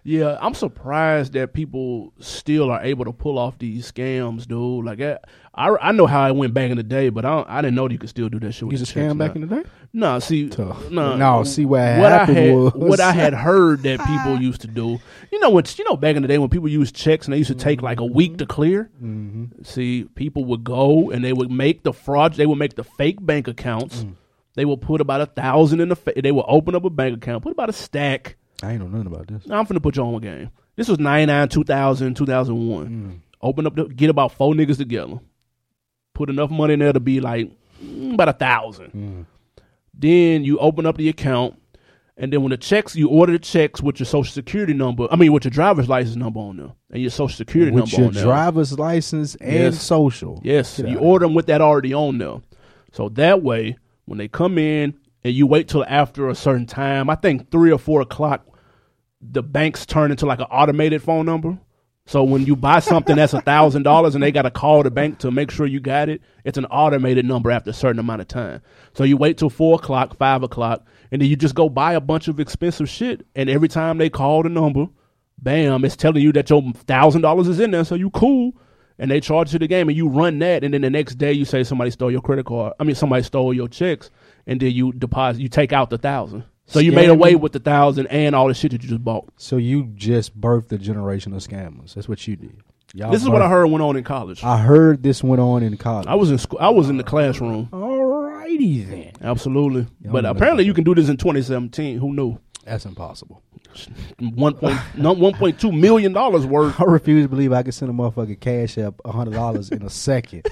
Speaker 1: Yeah, I'm surprised that people still are able to pull off these scams, dude. Like, I, I, I know how I went back in the day, but I, don't, I didn't know you could still do that shit.
Speaker 2: You
Speaker 1: with
Speaker 2: a
Speaker 1: the checks
Speaker 2: scam back
Speaker 1: now.
Speaker 2: in the day?
Speaker 1: No, see,
Speaker 2: Tough.
Speaker 1: no,
Speaker 2: No, see what,
Speaker 1: what I
Speaker 2: happened
Speaker 1: had,
Speaker 2: was
Speaker 1: what I had heard that people used to do. You know what? You know, back in the day when people used checks and they used to take like a week to clear.
Speaker 2: Mm-hmm.
Speaker 1: See, people would go and they would make the fraud. They would make the fake bank accounts.
Speaker 2: Mm.
Speaker 1: They would put about a thousand in the. Fa- they would open up a bank account, put about a stack.
Speaker 2: I ain't know nothing about this.
Speaker 1: I'm finna put you on a game. This was ninety-nine, two thousand, two thousand one.
Speaker 2: Mm.
Speaker 1: Open up, the, get about four niggas together. Put enough money in there to be like mm, about a thousand.
Speaker 2: Mm.
Speaker 1: Then you open up the account, and then when the checks, you order the checks with your social security number. I mean, with your driver's license number on there and your social security
Speaker 2: With
Speaker 1: number
Speaker 2: your
Speaker 1: on there.
Speaker 2: driver's license and
Speaker 1: Yes.
Speaker 2: social.
Speaker 1: Yes,
Speaker 2: Get
Speaker 1: you
Speaker 2: out.
Speaker 1: order them with that already on there. So that way, when they come in and you wait till after a certain time, I think three or four o'clock, the banks turn into like an automated phone number. So when you buy something that's a thousand dollars and they got to call the bank to make sure you got it, it's an automated number after a certain amount of time. So you wait till four o'clock, five o'clock, and then you just go buy a bunch of expensive shit. And every time they call the number, bam, it's telling you that your thousand dollars is in there. So you cool. And they charge you the game and you run that. And then the next day you say somebody stole your credit card. I mean, somebody stole your checks. And then you deposit, you take out the thousand. So you made away with the thousand and all the shit that you just bought.
Speaker 2: So you just birthed a generation of scammers. That's what you did. Y'all
Speaker 1: This is what I
Speaker 2: birthed-
Speaker 1: heard went on in college.
Speaker 2: I heard this went on in college.
Speaker 1: I was in school. I was in the classroom.
Speaker 2: Alrighty then.
Speaker 1: Absolutely.
Speaker 2: Y'all
Speaker 1: But
Speaker 2: know
Speaker 1: apparently
Speaker 2: that.
Speaker 1: you can do this in twenty seventeen. Who knew?
Speaker 2: That's impossible.
Speaker 1: One point no, one point two million dollars worth.
Speaker 2: I refuse to believe I could send a motherfucking cash app a hundred dollars in a second.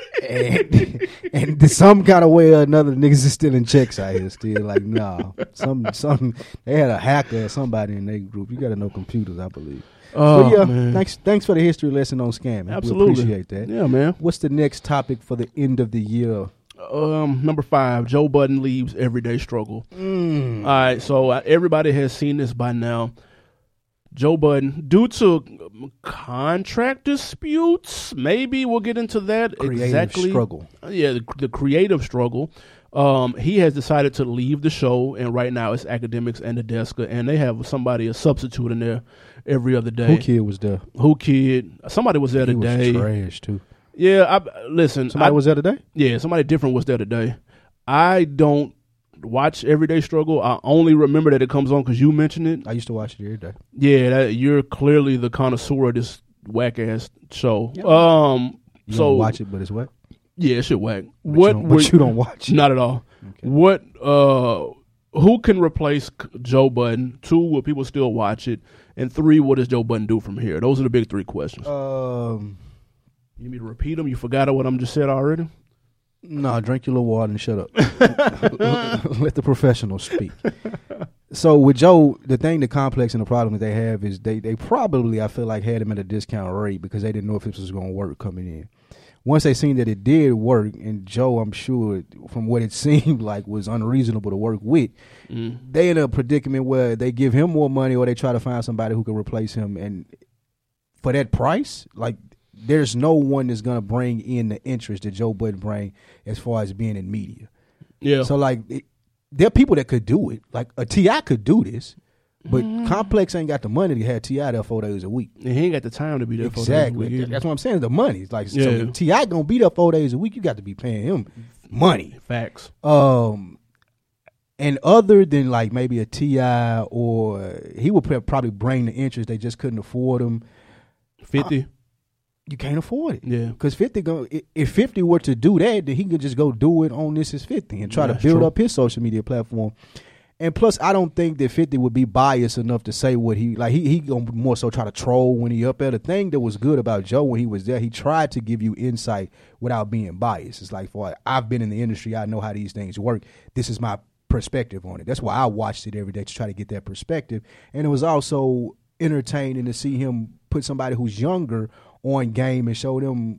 Speaker 2: And and some kind of way or another, niggas is stealing checks out here still. Like, nah. Some some they had a hacker or somebody in their group. You gotta know computers, I believe.
Speaker 1: Oh,
Speaker 2: but yeah,
Speaker 1: man.
Speaker 2: thanks thanks for the history lesson on scamming.
Speaker 1: Absolutely.
Speaker 2: We appreciate that.
Speaker 1: Yeah, man.
Speaker 2: What's the next topic for the end of the year?
Speaker 1: Um, number five, Joe Budden leaves everyday struggle.
Speaker 2: Mm.
Speaker 1: All right, so uh, everybody has seen this by now. Joe Budden, due to um, contract disputes, maybe we'll get into that.
Speaker 2: Creative
Speaker 1: exactly.
Speaker 2: struggle.
Speaker 1: Uh, Yeah, the, the creative struggle. Um, he has decided to leave the show, and right now it's Academics and the Deska, and they have somebody, a substitute in there every other day.
Speaker 2: Who kid was there?
Speaker 1: Who kid? Somebody was there
Speaker 2: He
Speaker 1: today.
Speaker 2: was trash too.
Speaker 1: Yeah, I, listen.
Speaker 2: Somebody
Speaker 1: I,
Speaker 2: was there today?
Speaker 1: Yeah, somebody different was there today. I don't watch Everyday Struggle. I only remember that it comes on because you mentioned it.
Speaker 2: I used to watch it every day.
Speaker 1: Yeah, that, you're clearly the connoisseur of this whack ass show.
Speaker 2: Yeah.
Speaker 1: Um,
Speaker 2: You
Speaker 1: so
Speaker 2: don't watch it, but it's what?
Speaker 1: yeah, it should whack.
Speaker 2: But
Speaker 1: what?
Speaker 2: you don't, but
Speaker 1: were-
Speaker 2: you don't watch it.
Speaker 1: Not at all.
Speaker 2: Okay.
Speaker 1: What? Uh, who can replace C- Joe Budden? Two, will people still watch it? And three, what does Joe Budden do from here? Those are the big three questions.
Speaker 2: Um,
Speaker 1: you need me to repeat them? You forgot what I'm just said already?
Speaker 2: no, drink your little water and shut up. Let the professionals speak. So with Joe, the thing, the complex and the problem that they have is they, they probably, I feel like, had him at a discount rate because they didn't know if this was going to work coming in. Once they seen that it did work, and Joe, I'm sure, from what it seemed like, was unreasonable to work with,
Speaker 1: Mm.
Speaker 2: they in a predicament where they give him more money or they try to find somebody who can replace him. And for that price, like, there's no one that's going to bring in the interest that Joe Budden bring as far as being in media.
Speaker 1: Yeah.
Speaker 2: So, like, it, there are people that could do it. Like, a T I could do this, but
Speaker 1: Mm.
Speaker 2: Complex ain't got the money to have T I there four days a week.
Speaker 1: and he ain't got the time to be there for
Speaker 2: Exactly.
Speaker 1: that week.
Speaker 2: That's what I'm saying. The money. It's like,
Speaker 1: Yeah.
Speaker 2: so if T I gonna be there four days a week, you got to be paying him money.
Speaker 1: Facts.
Speaker 2: Um, and other than like maybe a T I or he would pr- probably bring the interest, they just couldn't afford him.
Speaker 1: fifty.
Speaker 2: You can't afford it.
Speaker 1: Yeah.
Speaker 2: Because fifty go if fifty were to do that, then he could just go do it on This Is fifty and try
Speaker 1: Yeah,
Speaker 2: to
Speaker 1: that's
Speaker 2: build
Speaker 1: true.
Speaker 2: up his social media platform. And plus, I don't think that fifty would be biased enough to say what he like. He he gonna more so try to troll when he up there. The thing that was good about Joe when he was there, he tried to give you insight without being biased. It's like, for I've been in the industry, I know how these things work. This is my perspective on it. That's why I watched it every day to try to get that perspective. And it was also entertaining to see him put somebody who's younger on game and show them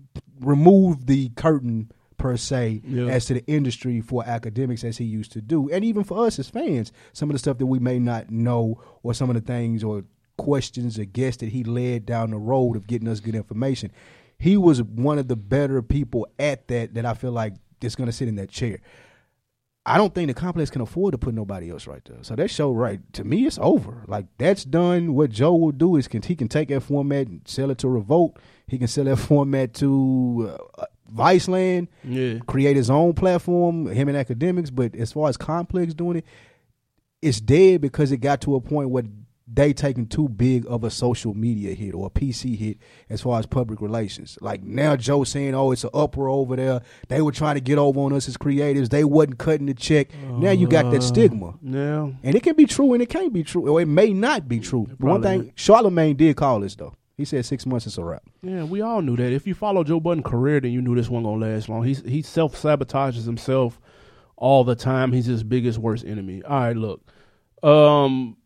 Speaker 2: remove the curtain per se
Speaker 1: Yeah.
Speaker 2: as to the industry for academics as he used to do. And even for us as fans, some of the stuff that we may not know or some of the things or questions or guests that he led down the road of getting us good information. He was one of the better people at that that I feel like is going to sit in that chair. I don't think the complex can afford to put nobody else right there. So that show, right, to me, it's over. Like, that's done. What Joe will do is can, he can take that format and sell it to Revolt. He can sell that format to uh, Viceland,
Speaker 1: yeah.
Speaker 2: create his own platform, him and Academics. But as far as Complex doing it, it's dead because it got to a point where they taking too big of a social media hit or a P C hit as far as public relations. Like now Joe saying, oh, it's an uproar over there. They were trying to get over on us as creatives. They wasn't cutting the check. Uh, now you got that stigma.
Speaker 1: Yeah.
Speaker 2: And it can be true and it can't be true. Or it may not be true. But one thing, Charlamagne did call this though. He said six months is a wrap.
Speaker 1: Yeah, we all knew that. If you follow Joe Budden's career, then you knew this wasn't going to last long. He's, he self-sabotages himself all the time. He's his biggest, worst enemy. All right, look. Um...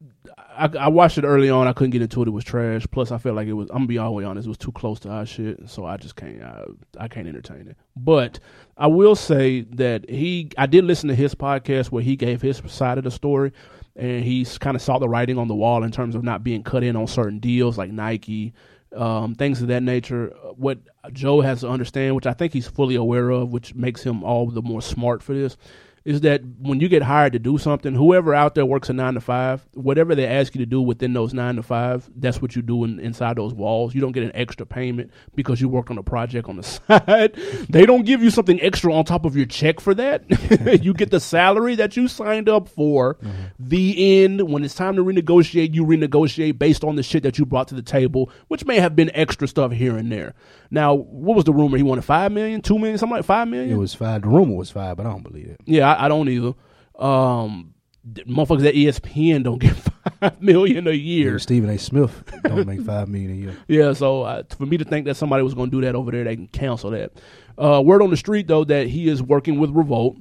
Speaker 1: I, I watched it early on. I couldn't get into it. It was trash. Plus, I felt like it was, I'm going to be all the way honest, it was too close to our shit. So I just can't, I, I can't entertain it. But I will say that he, I did listen to his podcast where he gave his side of the story. And he's kind of saw the writing on the wall in terms of not being cut in on certain deals like Nike, um, things of that nature. What Joe has to understand, which I think he's fully aware of, which makes him all the more smart for this, is that when you get hired to do something, whoever out there works a nine to five, whatever they ask you to do within those nine to five, that's what you do in, inside those walls. You don't get an extra payment because you work on a project on the side. They don't give you something extra on top of your check for that. You get the salary that you signed up for. Mm-hmm. The end, when it's time to renegotiate, you renegotiate based on the shit that you brought to the table, which may have been extra stuff here and there. Now, what was the rumor? He wanted five million, two million, something like five million?
Speaker 2: It was five. The rumor was five, but I don't believe it.
Speaker 1: Yeah, I, I don't either. Um, motherfuckers at E S P N don't get five million a year.
Speaker 2: Yeah, Stephen A. Smith don't make five million a year.
Speaker 1: Yeah, so uh, for me to think that somebody was going to do that over there, they can cancel that. Uh, word on the street though that he is working with Revolt,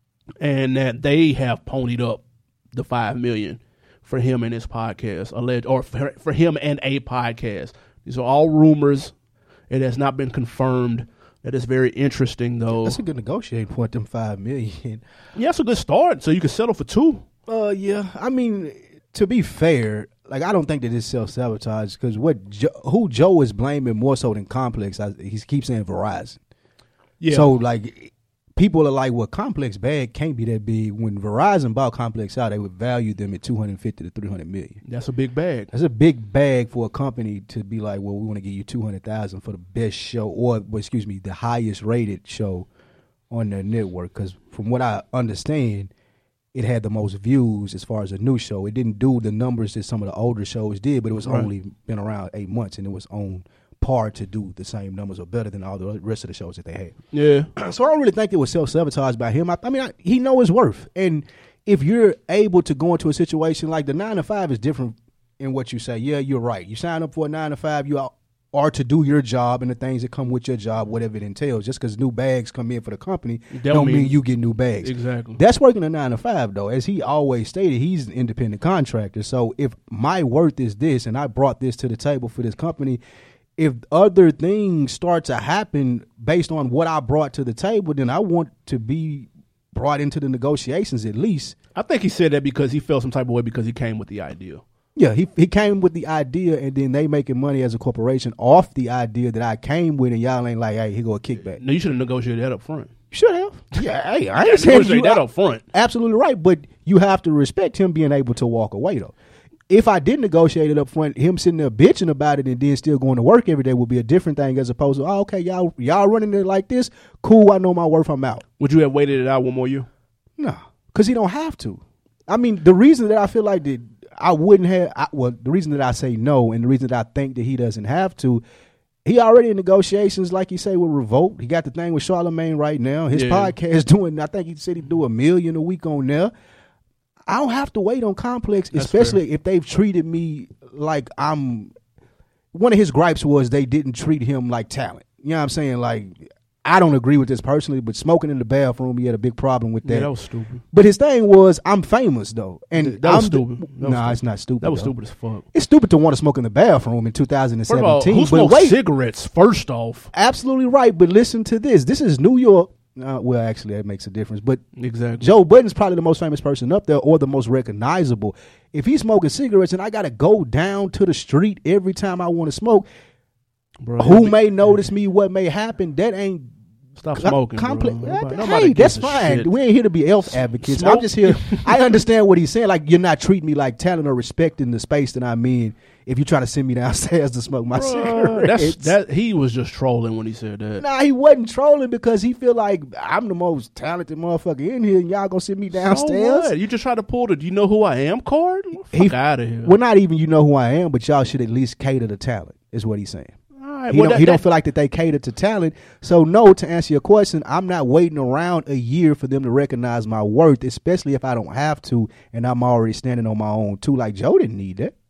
Speaker 1: and that they have ponied up the five million for him and his podcast, alleged, or for, for him and a podcast. These are all rumors. It has not been confirmed. That is very interesting, though.
Speaker 2: That's a good negotiating point, them five million.
Speaker 1: Yeah, that's a good start. So you can settle for two.
Speaker 2: Uh, yeah. I mean, to be fair, like I don't think that it's self-sabotage because what jo- who Joe is blaming more so than Complex, I, he keeps saying Verizon. Yeah. So like people are like, well, Complex bag can't be that big. When Verizon bought Complex out, they would value them at two hundred fifty to three hundred million.
Speaker 1: That's a big bag.
Speaker 2: That's a big bag for a company to be like, well, we want to give you two hundred thousand for the best show, or well, excuse me, the highest rated show on their network. Because from what I understand, it had the most views as far as a new show. It didn't do the numbers that some of the older shows did, but it was right. only been around eight months, and it was on par to do the same numbers or better than all the rest of the shows that they had.
Speaker 1: Yeah.
Speaker 2: So I don't really think it was self-sabotage by him. I, I mean, I, he knows his worth. And if you're able to go into a situation like the nine to five is different in what you say. Yeah, you're right. You sign up for a nine to five, you are, are to do your job and the things that come with your job, whatever it entails. Just because new bags come in for the company don't, don't mean, mean you get new bags.
Speaker 1: Exactly.
Speaker 2: That's working a nine to five, though. As he always stated, he's an independent contractor. So if my worth is this and I brought this to the table for this company, if other things start to happen based on what I brought to the table, then I want to be brought into the negotiations at least.
Speaker 1: I think he said that because he felt some type of way because he came with the idea.
Speaker 2: Yeah, he he came with the idea, and then they making money as a corporation off the idea that I came with, and y'all ain't like, hey, here go a kickback.
Speaker 1: No, you should have negotiated that up front.
Speaker 2: Should have. Yeah, hey, I ain't saying you
Speaker 1: that up front.
Speaker 2: Absolutely right, but you have to respect him being able to walk away, though. If I did negotiate it up front, him sitting there bitching about it and then still going to work every day would be a different thing as opposed to, oh, okay, y'all y'all running it like this. Cool, I know my worth, I'm out.
Speaker 1: Would you have waited it out one more year?
Speaker 2: No, because he don't have to. I mean, the reason that I feel like that I wouldn't have, I, well, the reason that I say no and the reason that I think that he doesn't have to, he already in negotiations, like you say, with Revolt. He got the thing with Charlamagne right now. His yeah. podcast doing, I think he said he'd do a million a week on there. I don't have to wait on Complex, That's especially fair. If they've treated me like I'm. One of his gripes was they didn't treat him like talent. You know what I'm saying? Like, I don't agree with this personally, but smoking in the bathroom, he had a big problem with that.
Speaker 1: Yeah, that was stupid.
Speaker 2: But his thing was, I'm famous, though. And
Speaker 1: that was
Speaker 2: I'm
Speaker 1: stupid.
Speaker 2: No, nah, it's not stupid.
Speaker 1: That was
Speaker 2: though.
Speaker 1: stupid as fuck.
Speaker 2: It's stupid to want to smoke in the bathroom in two thousand seventeen.
Speaker 1: First of all, who smokes wait, cigarettes, first off?
Speaker 2: Absolutely right, but listen to this. This is New York. Uh, well, actually, that makes a difference. But
Speaker 1: exactly.
Speaker 2: Joe Budden's probably the most famous person up there or the most recognizable. If he's smoking cigarettes and I got to go down to the street every time I want to smoke, Bro, who may notice me, what may happen, that ain't
Speaker 1: Stop smoking,
Speaker 2: complex.
Speaker 1: bro. Nobody,
Speaker 2: Hey,
Speaker 1: nobody
Speaker 2: that's
Speaker 1: gives a
Speaker 2: fine.
Speaker 1: shit.
Speaker 2: We ain't here to be health advocates.
Speaker 1: Smoke.
Speaker 2: I'm just here. I understand what he's saying. Like, you're not treating me like talent or respecting the space that I'm in if you're trying to send me downstairs to smoke my
Speaker 1: Bruh, that's,
Speaker 2: cigarettes.
Speaker 1: that he was just trolling when he said that.
Speaker 2: Nah, he wasn't trolling because he feel like I'm the most talented motherfucker in here and y'all gonna send me downstairs.
Speaker 1: So what? You just try to pull the "Do you know who I am" card? Fuck
Speaker 2: He-
Speaker 1: out of here.
Speaker 2: Well, not even you know who I am, but y'all should at least cater to talent, is what he's saying.
Speaker 1: All right,
Speaker 2: He,
Speaker 1: well,
Speaker 2: don't,
Speaker 1: that-
Speaker 2: he don't
Speaker 1: that-
Speaker 2: feel like that they cater to talent. So, no, to answer your question, I'm not waiting around a year for them to recognize my worth, especially if I don't have to and I'm already standing on my own, too. Like, Joe didn't need that.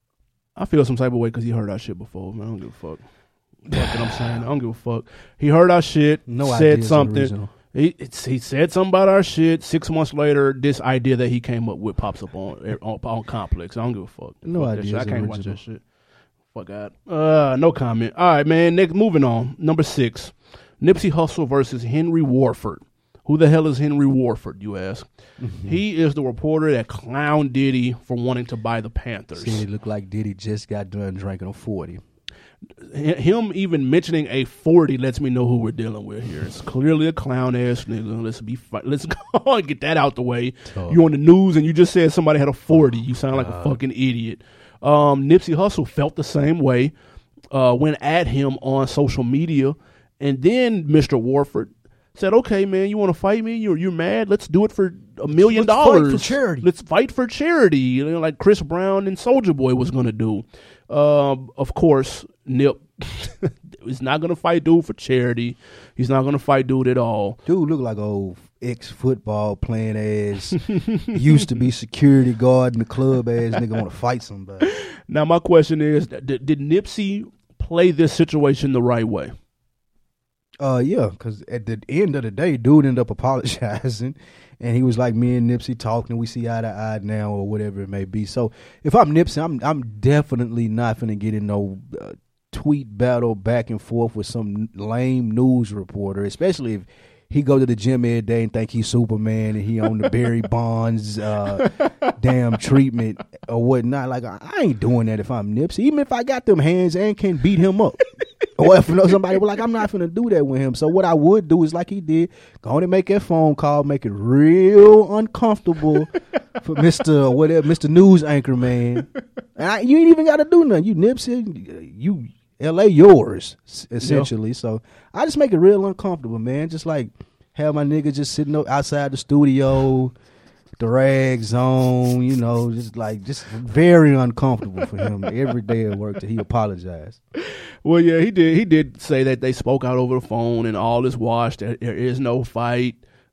Speaker 1: I feel some type of way because he heard our shit before. Man, I don't give a fuck. That's what I'm saying. I don't give a fuck. He heard our shit,
Speaker 2: No
Speaker 1: said
Speaker 2: ideas
Speaker 1: something.
Speaker 2: original.
Speaker 1: He it's, he said something about our shit. Six months later, this idea that he came up with pops up on on, on Complex. I don't give a fuck.
Speaker 2: No
Speaker 1: Fuck that
Speaker 2: ideas
Speaker 1: shit. I can't watch
Speaker 2: original.
Speaker 1: that shit. Fuck out. Uh, no comment. All right, man. Next, moving on. Number six, Nipsey Hussle versus Henry Warford. Who the hell is Henry Warford, you ask?
Speaker 2: Mm-hmm.
Speaker 1: He is the reporter that clowned Diddy for wanting to buy the Panthers.
Speaker 2: See, it looked like Diddy just got done drinking a forty.
Speaker 1: H- Him even mentioning a forty lets me know who we're dealing with here. It's clearly a clown ass nigga. Let's be fi- let's go and get that out the way.
Speaker 2: Tough.
Speaker 1: You on the news and you just said somebody had a forty. You sound like a fucking idiot. Um, Nipsey Hussle felt the same way. Uh, went at him on social media, and then Mister Warford said, "Okay, man, you want to fight me? You're you're mad? Let's do it for a million
Speaker 2: Let's fight
Speaker 1: dollars
Speaker 2: for charity.
Speaker 1: Let's fight for charity, you know, like Chris Brown and Soulja Boy was gonna do." Um, of course, Nip is not gonna fight dude for charity. He's not gonna fight dude at all.
Speaker 2: Dude look like old ex-football playing ass, used to be security guard in the club ass nigga want to fight somebody.
Speaker 1: Now, my question is, did, did Nipsey play this situation the right way?
Speaker 2: Uh, yeah, because at the end of the day, dude ended up apologizing, and he was like, "Me and Nipsey talking, we see eye to eye now, or whatever it may be." So, if I'm Nipsey, I'm I'm definitely not finna get in no uh, tweet battle back and forth with some lame news reporter, especially if he go to the gym every day and think he's Superman and he on the Barry Bonds uh, damn treatment or whatnot. Like, I ain't doing that if I'm Nipsey, even if I got them hands and can beat him up. Or if somebody was like, I'm not finna do that with him. So what I would do is like he did, go on and make that phone call, make it real uncomfortable for Mister whatever, Mister News Anchor Man. And I, you ain't even got to do nothing. You Nipsey, you L A yours essentially. Yeah. So I just make it real uncomfortable, man. Just like have my nigga just sitting outside the studio, the rags on, you know, just like just very uncomfortable for him every day at work that he apologized.
Speaker 1: Well, yeah, he did. He did say that they spoke out over the phone and all is washed. There, there is no fight,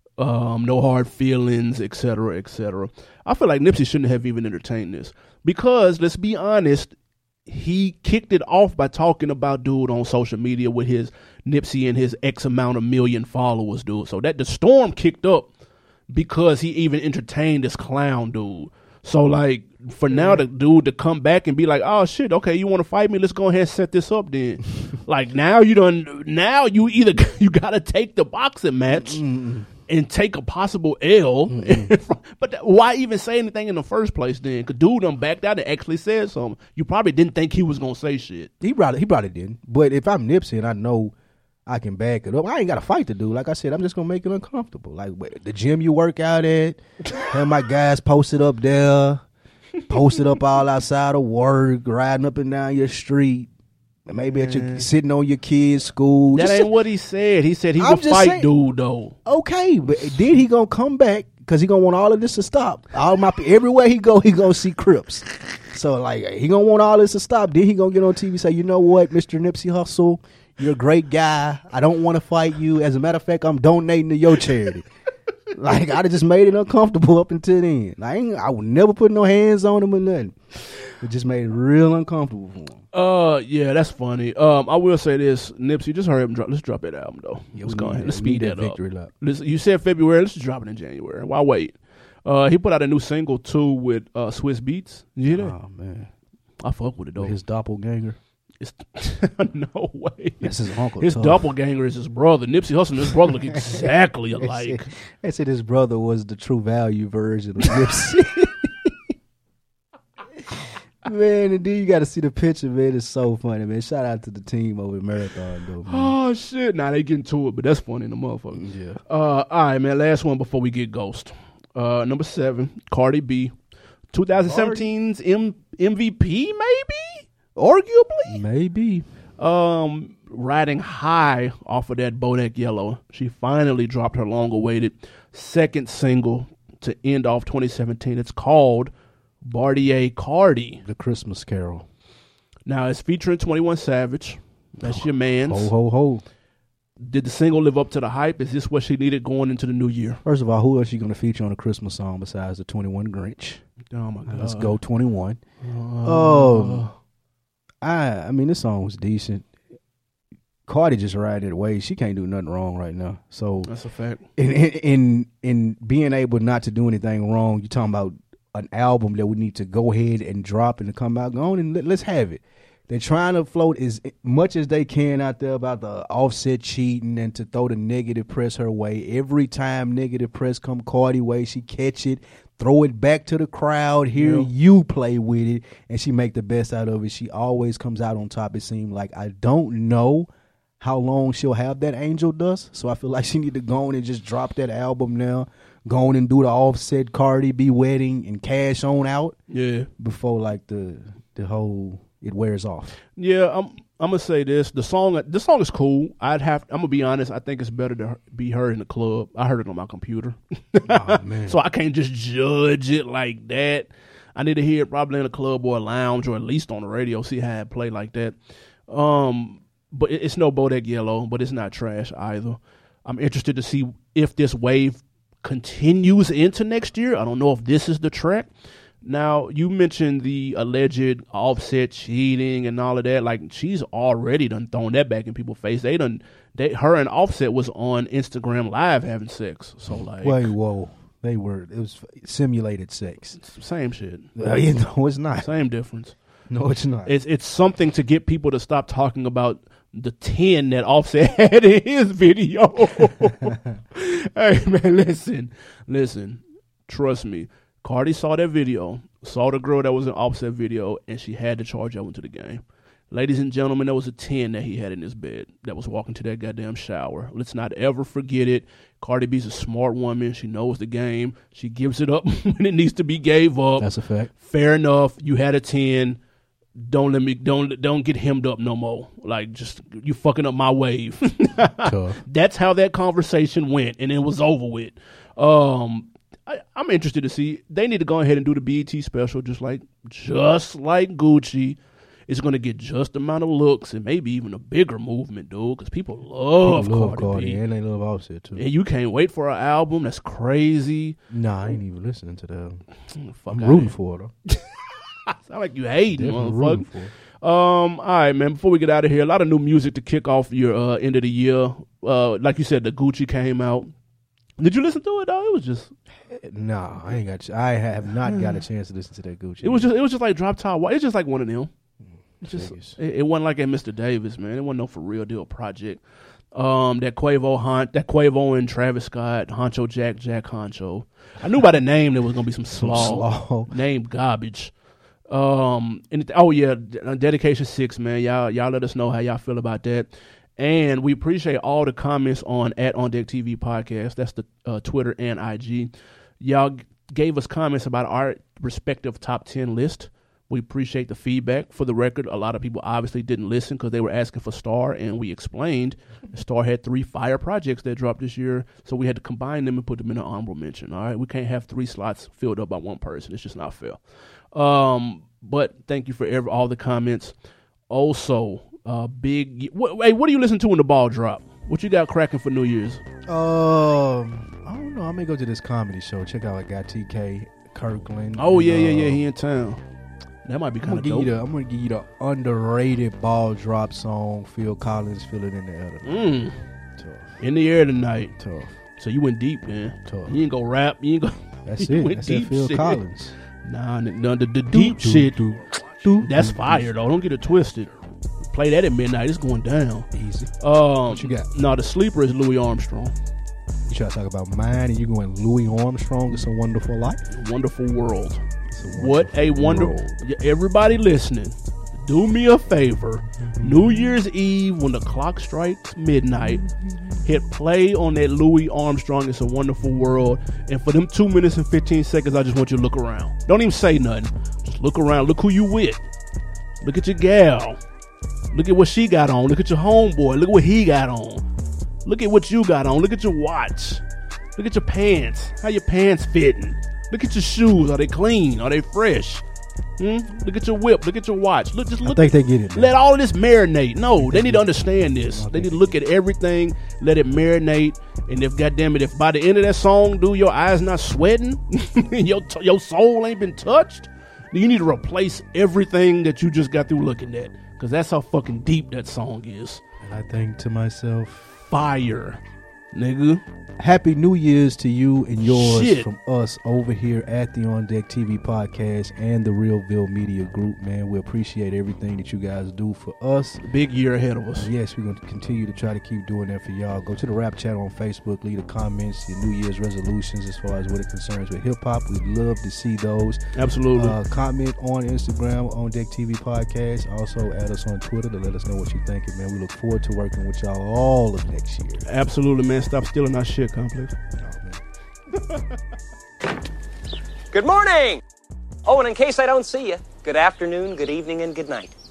Speaker 1: um, no hard feelings, et cetera, et cetera. I feel like Nipsey shouldn't have even entertained this because, let's be honest, he kicked it off by talking about dude on social media with his Nipsey and his X amount of million followers, dude. So that the storm kicked up because he even entertained this clown dude. So, like, for now, the dude to come back and be like, oh, shit, okay, you want to fight me? Let's go ahead and set this up then. Like, now you done, now you either, you got to take the boxing match mm-mm. and take a possible L. But th- why even say anything in the first place then? Because dude done backed out and actually said something. You probably didn't think he was going to say shit.
Speaker 2: He probably, he probably didn't. But if I'm Nipsey and I know I can back it up, I ain't got to fight the dude. Like I said, I'm just going to make it uncomfortable. Like, the gym you work out at, have my guys posted up there, posted up all outside of work, riding up and down your street, maybe at your, sitting on your kids' school.
Speaker 1: That
Speaker 2: just
Speaker 1: ain't
Speaker 2: sit,
Speaker 1: what he said. He said he
Speaker 2: I'm
Speaker 1: would fight
Speaker 2: saying,
Speaker 1: dude, though.
Speaker 2: Okay, but then he going to come back because he going to want all of this to stop. All my Everywhere he go, he going to see Crips. So, like, he going to want all this to stop. Then he going to get on T V and say, you know what, Mister Nipsey Hussle, you're a great guy. I don't want to fight you. As a matter of fact, I'm donating to your charity. Like, I'd have just made it uncomfortable up until then. I ain't, I would never put no hands on him or nothing. It just made it real uncomfortable for him.
Speaker 1: Uh, yeah, that's funny. Um, I will say this, Nipsey, just hurry up and drop. Let's drop that album though.
Speaker 2: Yeah,
Speaker 1: let's
Speaker 2: we
Speaker 1: go
Speaker 2: need
Speaker 1: ahead.
Speaker 2: that.
Speaker 1: Let's
Speaker 2: We
Speaker 1: speed
Speaker 2: need
Speaker 1: that,
Speaker 2: that
Speaker 1: up.
Speaker 2: victory lap.
Speaker 1: Listen, you said February. Let's just drop it in January. Why wait? Uh, he put out a new single too with uh Swiss Beats. Did you hear that?
Speaker 2: Oh man,
Speaker 1: I fuck with it though.
Speaker 2: With his doppelganger.
Speaker 1: It's no way.
Speaker 2: That's his uncle.
Speaker 1: His
Speaker 2: tough.
Speaker 1: doppelganger is his brother. Nipsey Hussle and his brother look exactly alike.
Speaker 2: They said, they said his brother was the true value version of Nipsey. Man, and then you got to see the picture, man. It's so funny, man. Shout out to the team over at Marathon, though, man.
Speaker 1: Oh, shit. Nah, they getting to it, but that's funny in the motherfucker.
Speaker 2: Yeah.
Speaker 1: Uh, all right, man. Last one before we get ghost. Uh, number seven, Cardi B. twenty seventeen's M- MVP, maybe? Arguably?
Speaker 2: Maybe.
Speaker 1: Um, riding high off of that Bodak Yellow. She finally dropped her long-awaited second single to end off twenty seventeen. It's called Bartier Cardi.
Speaker 2: The Christmas Carol.
Speaker 1: Now, it's featuring twenty-one Savage. That's your man's.
Speaker 2: Ho, ho, ho.
Speaker 1: Did the single live up to the hype? Is this what she needed going into the new year?
Speaker 2: First of all, who else you going to feature on a Christmas song besides the twenty-one Grinch?
Speaker 1: Oh, my God.
Speaker 2: Let's go twenty-one.
Speaker 1: Uh,
Speaker 2: Oh, I I mean, this song was decent. Cardi just riding it away. She can't do nothing wrong right now. So
Speaker 1: That's a fact.
Speaker 2: in in in being able not to do anything wrong, you're talking about an album that we need to go ahead and drop and to come out. Go on and let, let's have it. They're trying to float as much as they can out there about the Offset cheating and to throw the negative press her way. Every time negative press come Cardi way, she catch it, throw it back to the crowd, hear
Speaker 1: Yeah.
Speaker 2: you play with it, and she make the best out of it. She always comes out on top, it seems like. I don't know how long she'll have that angel dust, so I feel like she need to go on and just drop that album now, go on and do the Offset Cardi B wedding and cash on out
Speaker 1: Yeah.
Speaker 2: before like the the whole it wears off.
Speaker 1: Yeah, I'm I'm gonna say this. The song the song is cool. I'd have I'm gonna be honest, I think it's better to be heard in the club. I heard it on my computer.
Speaker 2: Oh, man.
Speaker 1: So I can't just judge it like that. I need to hear it probably in a club or a lounge or at least on the radio, see how it play like that. Um but it, it's no Bodak Yellow, but it's not trash either. I'm interested to see if this wave continues into next year. I don't know if this is the track. Now, you mentioned the alleged Offset cheating and all of that. Like, she's already done thrown that back in people's face. They done, they, her and Offset was on Instagram Live having sex. So, like,
Speaker 2: Wait, whoa. They were, it was simulated sex.
Speaker 1: same shit.
Speaker 2: Uh, you know, it's not.
Speaker 1: Same difference.
Speaker 2: No, it's not.
Speaker 1: It's it's something to get people to stop talking about the ten that Offset had in his video. Hey, man, listen, listen. Trust me. Cardi saw that video, saw the girl that was in Offset video, and she had to charge that one to the game. Ladies and gentlemen, there was a ten that he had in his bed that was walking to that goddamn shower. Let's not ever forget it. Cardi B's a smart woman. She knows the game. She gives it up when it needs to be gave up.
Speaker 2: That's a fact.
Speaker 1: Fair enough. You had a ten. Don't let me don't don't get hemmed up no more. Like, just you fucking up my wave.
Speaker 2: Tough.
Speaker 1: That's how that conversation went, and it was over with. Um, I, I'm interested to see. They need to go ahead and do the B E T special, just like just like Gucci. It's going to get just the amount of looks and maybe even a bigger movement, dude, because people love,
Speaker 2: People love
Speaker 1: Cardi,
Speaker 2: Cardi,
Speaker 1: B.
Speaker 2: and they love Offset too.
Speaker 1: And you can't wait for her album. That's crazy.
Speaker 2: Nah, I ain't even listening to that.
Speaker 1: Fuck
Speaker 2: I'm
Speaker 1: outta
Speaker 2: rooting
Speaker 1: here.
Speaker 2: for her.
Speaker 1: Sound like you hating,
Speaker 2: Definitely
Speaker 1: motherfucker.
Speaker 2: rooting for her.
Speaker 1: Um, all right, man. Before we get out of here, a lot of new music to kick off your uh, end of the year. Uh, like you said, the Gucci came out. Did you listen to it though? It was just,
Speaker 2: Nah, I ain't got. I have not got a chance to listen to that Gucci.
Speaker 1: it was just, it was just like Drop Top. It's just like one of them. It's just,
Speaker 2: Niggas.
Speaker 1: it, it wasn't like a Mister Davis, man. It wasn't no for real deal project. Um, that Quavo Hon, that Quavo and Travis Scott, Honcho Jack, Jack Honcho. I knew by the name there was gonna be some slaw.
Speaker 2: Slaw.
Speaker 1: Name garbage. Um, and it, oh yeah, D- uh, Dedication Six, man. Y'all, y'all let us know how y'all feel about that. And we appreciate all the comments on at On Deck T V podcast. That's the uh, Twitter and I G. Y'all g- gave us comments about our respective top ten list. We appreciate the feedback. For the record, a lot of people obviously didn't listen because they were asking for Star, and we explained Star had three fire projects that dropped this year, so we had to combine them and put them in an honorable mention. All right, we can't have three slots filled up by one person. It's just not fair. Um, but thank you for every, all the comments. Also, uh, big. What, hey, what do you listen to when the ball drop? What you got cracking for New Year's?
Speaker 2: Um, I don't know. I may go to this comedy show. Check out. I got T K Kirkland.
Speaker 1: Oh
Speaker 2: and,
Speaker 1: yeah, yeah,
Speaker 2: uh,
Speaker 1: yeah. He in town. That might be
Speaker 2: I'm
Speaker 1: kind
Speaker 2: gonna
Speaker 1: of
Speaker 2: give
Speaker 1: dope.
Speaker 2: you the. I'm gonna give you the underrated ball drop song. Phil Collins, Feel It in the Air.
Speaker 1: Mm,
Speaker 2: Tough,
Speaker 1: in the air tonight.
Speaker 2: tough,
Speaker 1: So you went deep, man.
Speaker 2: tough.
Speaker 1: You ain't go rap. You ain't go.
Speaker 2: That's
Speaker 1: you
Speaker 2: it.
Speaker 1: went
Speaker 2: That's
Speaker 1: deep
Speaker 2: it. Phil
Speaker 1: shit.
Speaker 2: Collins.
Speaker 1: Nah, n- no, the, the deep
Speaker 2: Do,
Speaker 1: shit.
Speaker 2: do, do,
Speaker 1: That's
Speaker 2: do,
Speaker 1: fire though. Don't get it twisted. Play that at midnight. It's going down.
Speaker 2: Easy.
Speaker 1: Um,
Speaker 2: What you got?
Speaker 1: No, the sleeper is Louis Armstrong.
Speaker 2: You try to talk about mine, and you going Louis Armstrong. It's a Wonderful Life.
Speaker 1: Wonderful World.
Speaker 2: It's
Speaker 1: What a wonderful. Everybody listening, do me a favor. New Year's Eve, when the clock strikes midnight, hit play on that Louis Armstrong, It's a Wonderful World. And for them two minutes and fifteen seconds, I just want you to look around. Don't even say nothing. Just look around. Look who you with. Look at your gal. Look at what she got on. Look at your homeboy. Look at what he got on. Look at what you got on. Look at your watch. Look at your pants. How your pants fitting. Look at your shoes. Are they clean? Are they fresh? Hmm? Look at your whip. Look at your watch. Look, just look.
Speaker 2: I think they get it. Man.
Speaker 1: Let all of this marinate. No, they need to understand this. They need to look at everything, let it marinate, and if goddamn it, if by the end of that song, dude, your eyes not sweating, your your soul ain't been touched, then you need to replace everything that you just got through looking at, because that's how fucking deep that song is.
Speaker 2: And I think to myself,
Speaker 1: fire, nigga.
Speaker 2: Happy New Year's to you and yours
Speaker 1: Shit.
Speaker 2: From us over here at the On Deck T V podcast and the Realville Media Group, man. We appreciate everything that you guys do for us.
Speaker 1: Big year ahead of us.
Speaker 2: Yes, we're going to continue to try to keep doing that for y'all. Go to the Rap Chat on Facebook, leave the comments, your New Year's resolutions as far as what it concerns with hip-hop. We'd love to see those.
Speaker 1: Absolutely.
Speaker 2: Uh, comment on Instagram, On Deck T V podcast. Also add us on Twitter to let us know what you're thinking, man. We look forward to working with y'all all of next year.
Speaker 1: Absolutely, man. Stop stealing our shit, Complex.
Speaker 2: Oh,
Speaker 3: Good morning. Oh, and in case I don't see you, good afternoon, good evening, and good night.